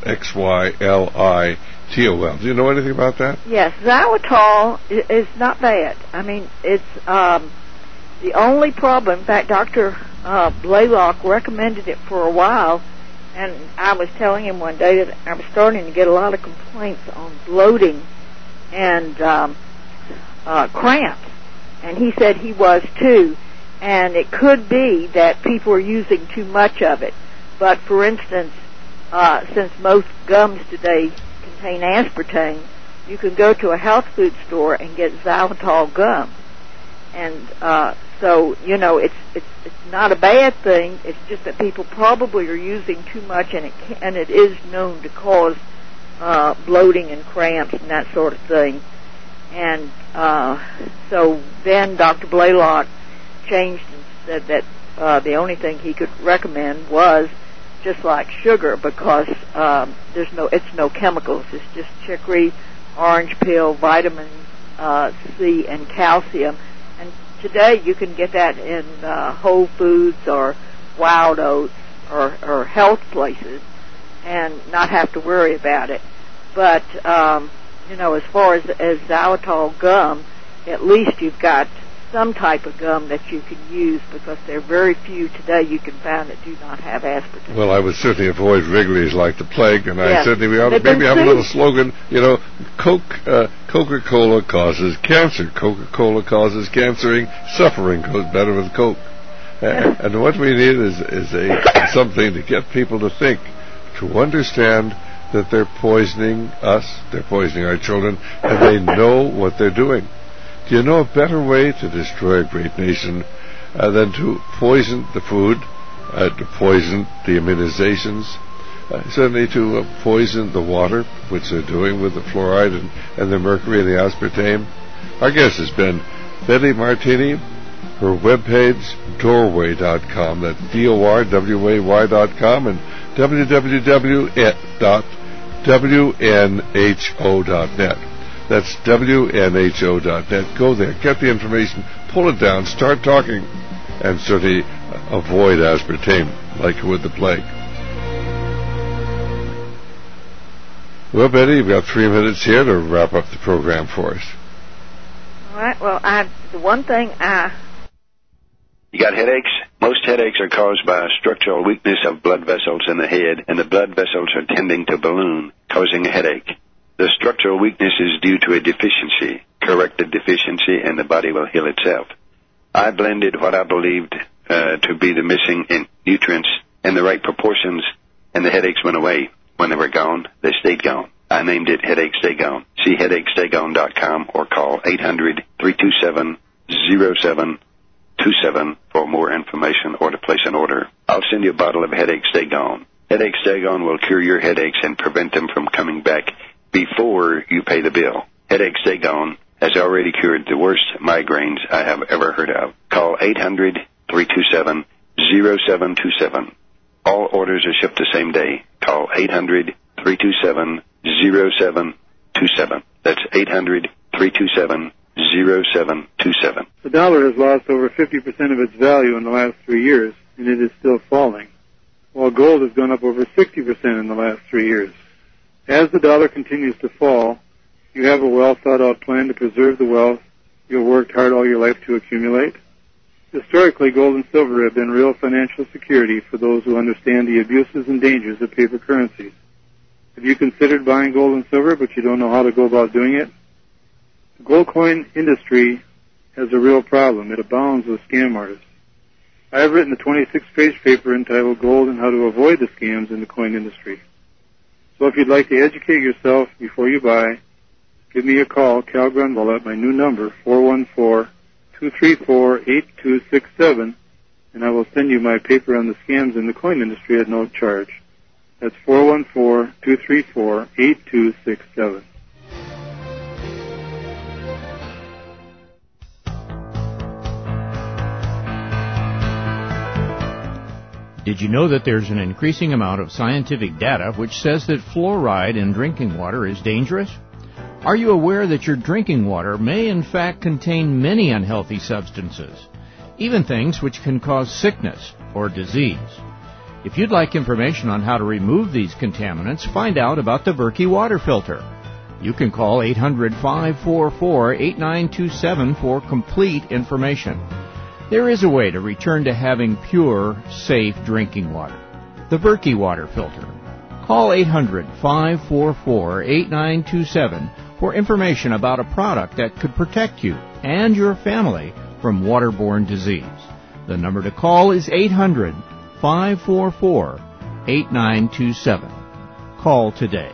Xylitol. Do you know anything about that? Yes, xylitol is not bad. I mean, it's the only problem. In fact, Dr. Blaylock recommended it for a while, and I was telling him one day that I was starting to get a lot of complaints on bloating and cramps, and he said he was too. And it could be that people are using too much of it. But, for instance, since most gums today contain aspartame, you can go to a health food store and get xylitol gum. And so, it's not a bad thing. It's just that people probably are using too much, and it is known to cause bloating and cramps and that sort of thing. And so then Dr. Blaylock changed and said that the only thing he could recommend was just like sugar because it's no chemicals. It's just chicory, orange peel, vitamin C, and calcium. And today you can get that in Whole Foods or Wild Oats or health places and not have to worry about it. But, as far as xylitol gum, at least you've got some type of gum that you can use because there are very few today you can find that do not have aspartame. Well, I would certainly avoid Wrigley's like the plague, and yes. I certainly we ought to maybe have a little slogan, Coca-Cola causes cancer. Coca-Cola causes cancering. Suffering goes better with Coke. And what we need is something to get people to think, to understand that they're poisoning us, they're poisoning our children, and they know what they're doing. Do you know a better way to destroy a great nation than to poison the food, to poison the immunizations, certainly to poison the water, which they're doing with the fluoride and the mercury and the aspartame? Our guest has been Betty Martini. Her webpage, doorway.com. That's DORWAY.com and www.wnho.net. That's WNHO.net. Go there, get the information, pull it down, start talking, and certainly avoid aspartame like you would the plague. Well, Betty, you've got 3 minutes here to wrap up the program for us. All right. Well, the one thing You got headaches? Most headaches are caused by a structural weakness of blood vessels in the head, and the blood vessels are tending to balloon, causing a headache. The structural weakness is due to a deficiency. Correct the deficiency, and the body will heal itself. I blended what I believed to be the missing nutrients in the right proportions, and the headaches went away. When they were gone, they stayed gone. I named it Headache Stay Gone. See headachestaygone.com or call 800-327-0727 for more information or to place an order. I'll send you a bottle of Headache Stay Gone. Headache Stay Gone will cure your headaches and prevent them from coming back before you pay the bill. Headache Stay Gone has already cured the worst migraines I have ever heard of. Call 800-327-0727. All orders are shipped the same day. Call 800-327-0727. That's 800-327-0727. The dollar has lost over 50% of its value in the last 3 years, and it is still falling, while gold has gone up over 60% in the last 3 years. As the dollar continues to fall, you have a well-thought-out plan to preserve the wealth you've worked hard all your life to accumulate. Historically, gold and silver have been real financial security for those who understand the abuses and dangers of paper currencies. Have you considered buying gold and silver, but you don't know how to go about doing it? The gold coin industry has a real problem. It abounds with scam artists. I have written a 26-page paper entitled Gold and How to Avoid the Scams in the Coin Industry. So if you'd like to educate yourself before you buy, give me a call, Cal Grunwald, at my new number, 414-234-8267, and I will send you my paper on the scams in the coin industry at no charge. That's 414-234-8267. Did you know that there's an increasing amount of scientific data which says that fluoride in drinking water is dangerous? Are you aware that your drinking water may in fact contain many unhealthy substances, even things which can cause sickness or disease? If you'd like information on how to remove these contaminants, find out about the Berkey water filter. You can call 800-544-8927 for complete information. There is a way to return to having pure, safe drinking water. The Berkey water filter. Call 800-544-8927 for information about a product that could protect you and your family from waterborne disease. The number to call is 800-544-8927. Call today.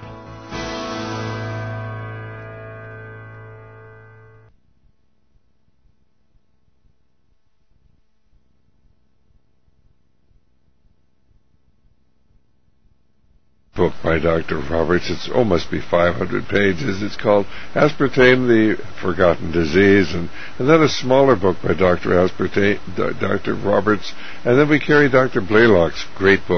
Book by Dr. Roberts. It must be 500 pages. It's called Aspartame, the Forgotten Disease, and then a smaller book by Dr. Roberts, and then we carry Dr. Blaylock's great book,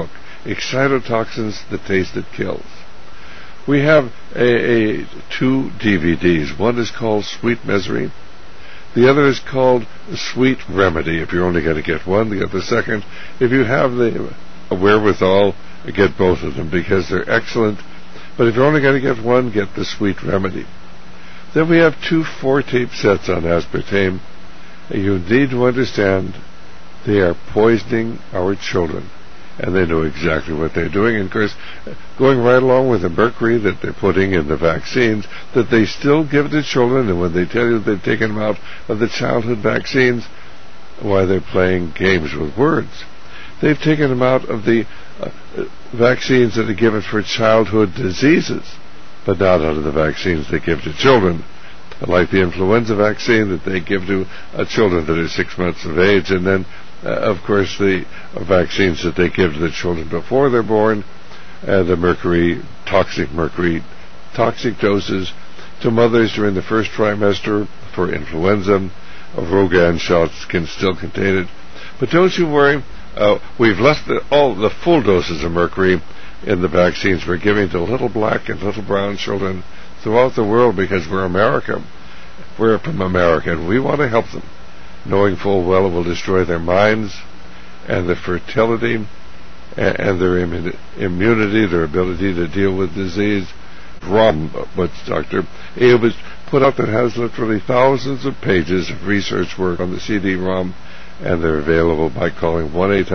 Excitotoxins, The Taste That Kills. We have two DVDs. One is called Sweet Misery. The other is called Sweet Remedy. If you're only going to get one, get the second. If you have the wherewithal, get both of them because they're excellent. But if you're only going to get one, get the Sweet Remedy. Then we have 2 4-tape sets on aspartame. You need to understand they are poisoning our children, and they know exactly what they're doing. And of course, going right along with the mercury that they're putting in the vaccines, that they still give to children, and when they tell you they've taken them out of the childhood vaccines, why, they're playing games with words. They've taken them out of the vaccines that are given for childhood diseases, but not out of the vaccines they give to children, like the influenza vaccine that they give to children that are 6 months of age, and then, of course, the vaccines that they give to the children before they're born, the toxic doses to mothers during the first trimester for influenza. Rogaine shots can still contain it. But don't you worry, we've left all the full doses of mercury in the vaccines we're giving to little black and little brown children throughout the world because we're America. We're from America, and we want to help them, knowing full well it will destroy their minds and their fertility and their immunity, their ability to deal with disease. ROM, what Dr. Abe has put out, that has literally thousands of pages of research work on the CD-ROM, and they're available by calling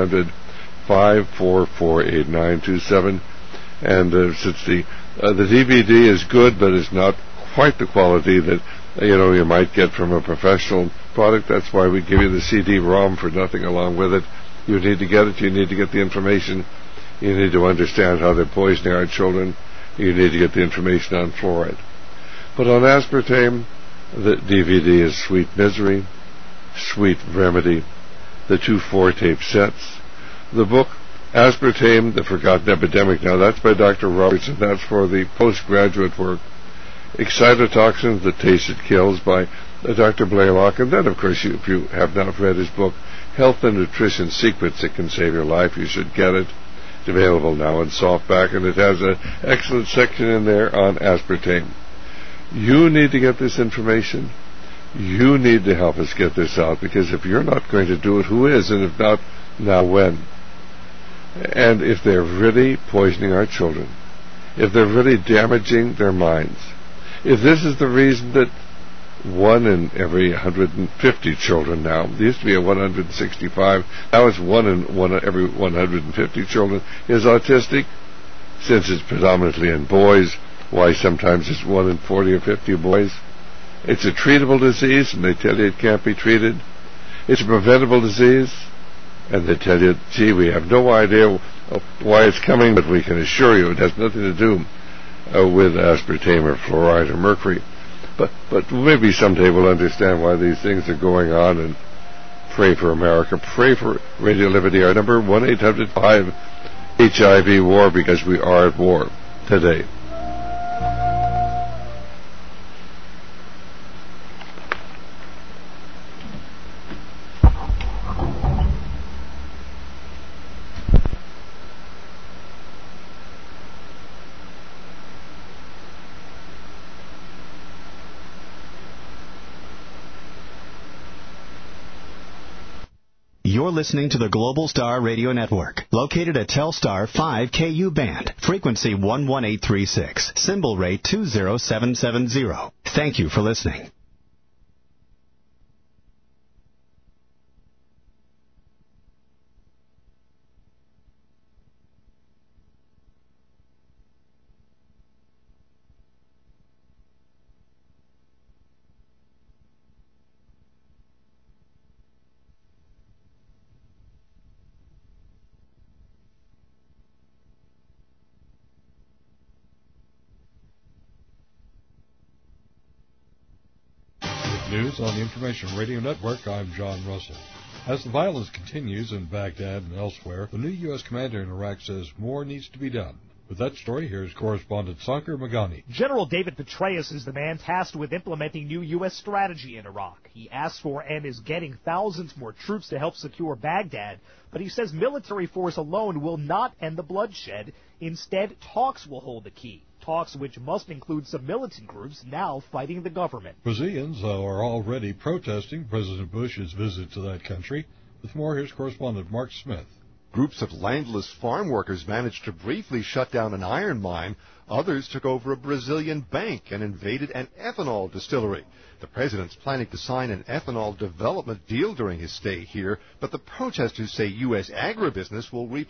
1-800-544-8927. And since the DVD is good, but it's not quite the quality that you might get from a professional product, that's why we give you the CD-ROM for nothing along with it. You need to get it. You need to get the information. You need to understand how they're poisoning our children. You need to get the information on fluoride. But on aspartame, the DVD is Sweet Misery, Sweet Remedy, the 2 4-tape sets. The book, Aspartame, The Forgotten Epidemic. Now, that's by Dr. Roberts, and that's for the postgraduate work. Excitotoxins, The Taste That Kills by Dr. Blaylock. And then, of course, if you have not read his book, Health and Nutrition Secrets That Can Save Your Life, you should get it. It's available now in softback, and it has an excellent section in there on aspartame. You need to get this information. You need to help us get this out, because if you're not going to do it, who is? And if not, now when? And if they're really poisoning our children, if they're really damaging their minds, if this is the reason that 1 in every 150 children now, it used to be 165, now it's 1 in every 150 children is autistic, since it's predominantly in boys, why sometimes it's 1 in 40 or 50 boys. It's a treatable disease, and they tell you it can't be treated. It's a preventable disease, and they tell you, gee, we have no idea why it's coming, but we can assure you it has nothing to do with aspartame or fluoride or mercury. But maybe someday we'll understand why these things are going on, and pray for America. Pray for Radio Liberty. Our number, 1-800-5-HIV-WAR, because we are at war today. You're listening to the Global Star Radio Network, located at Telstar 5KU band, frequency 11836, symbol rate 20770. Thank you for listening. News on the Information Radio Network, I'm John Russell. As the violence continues in Baghdad and elsewhere, the new U.S. commander in Iraq says more needs to be done. With that story, here's correspondent Sankar Magani. General David Petraeus is the man tasked with implementing new U.S. strategy in Iraq. He asked for and is getting thousands more troops to help secure Baghdad, but he says military force alone will not end the bloodshed. Instead, talks will hold the key. Talks which must include some militant groups now fighting the government. Brazilians are already protesting President Bush's visit to that country. With more, here's correspondent Mark Smith. Groups of landless farm workers managed to briefly shut down an iron mine. Others took over a Brazilian bank and invaded an ethanol distillery. The president's planning to sign an ethanol development deal during his stay here, but the protesters say U.S. agribusiness will reap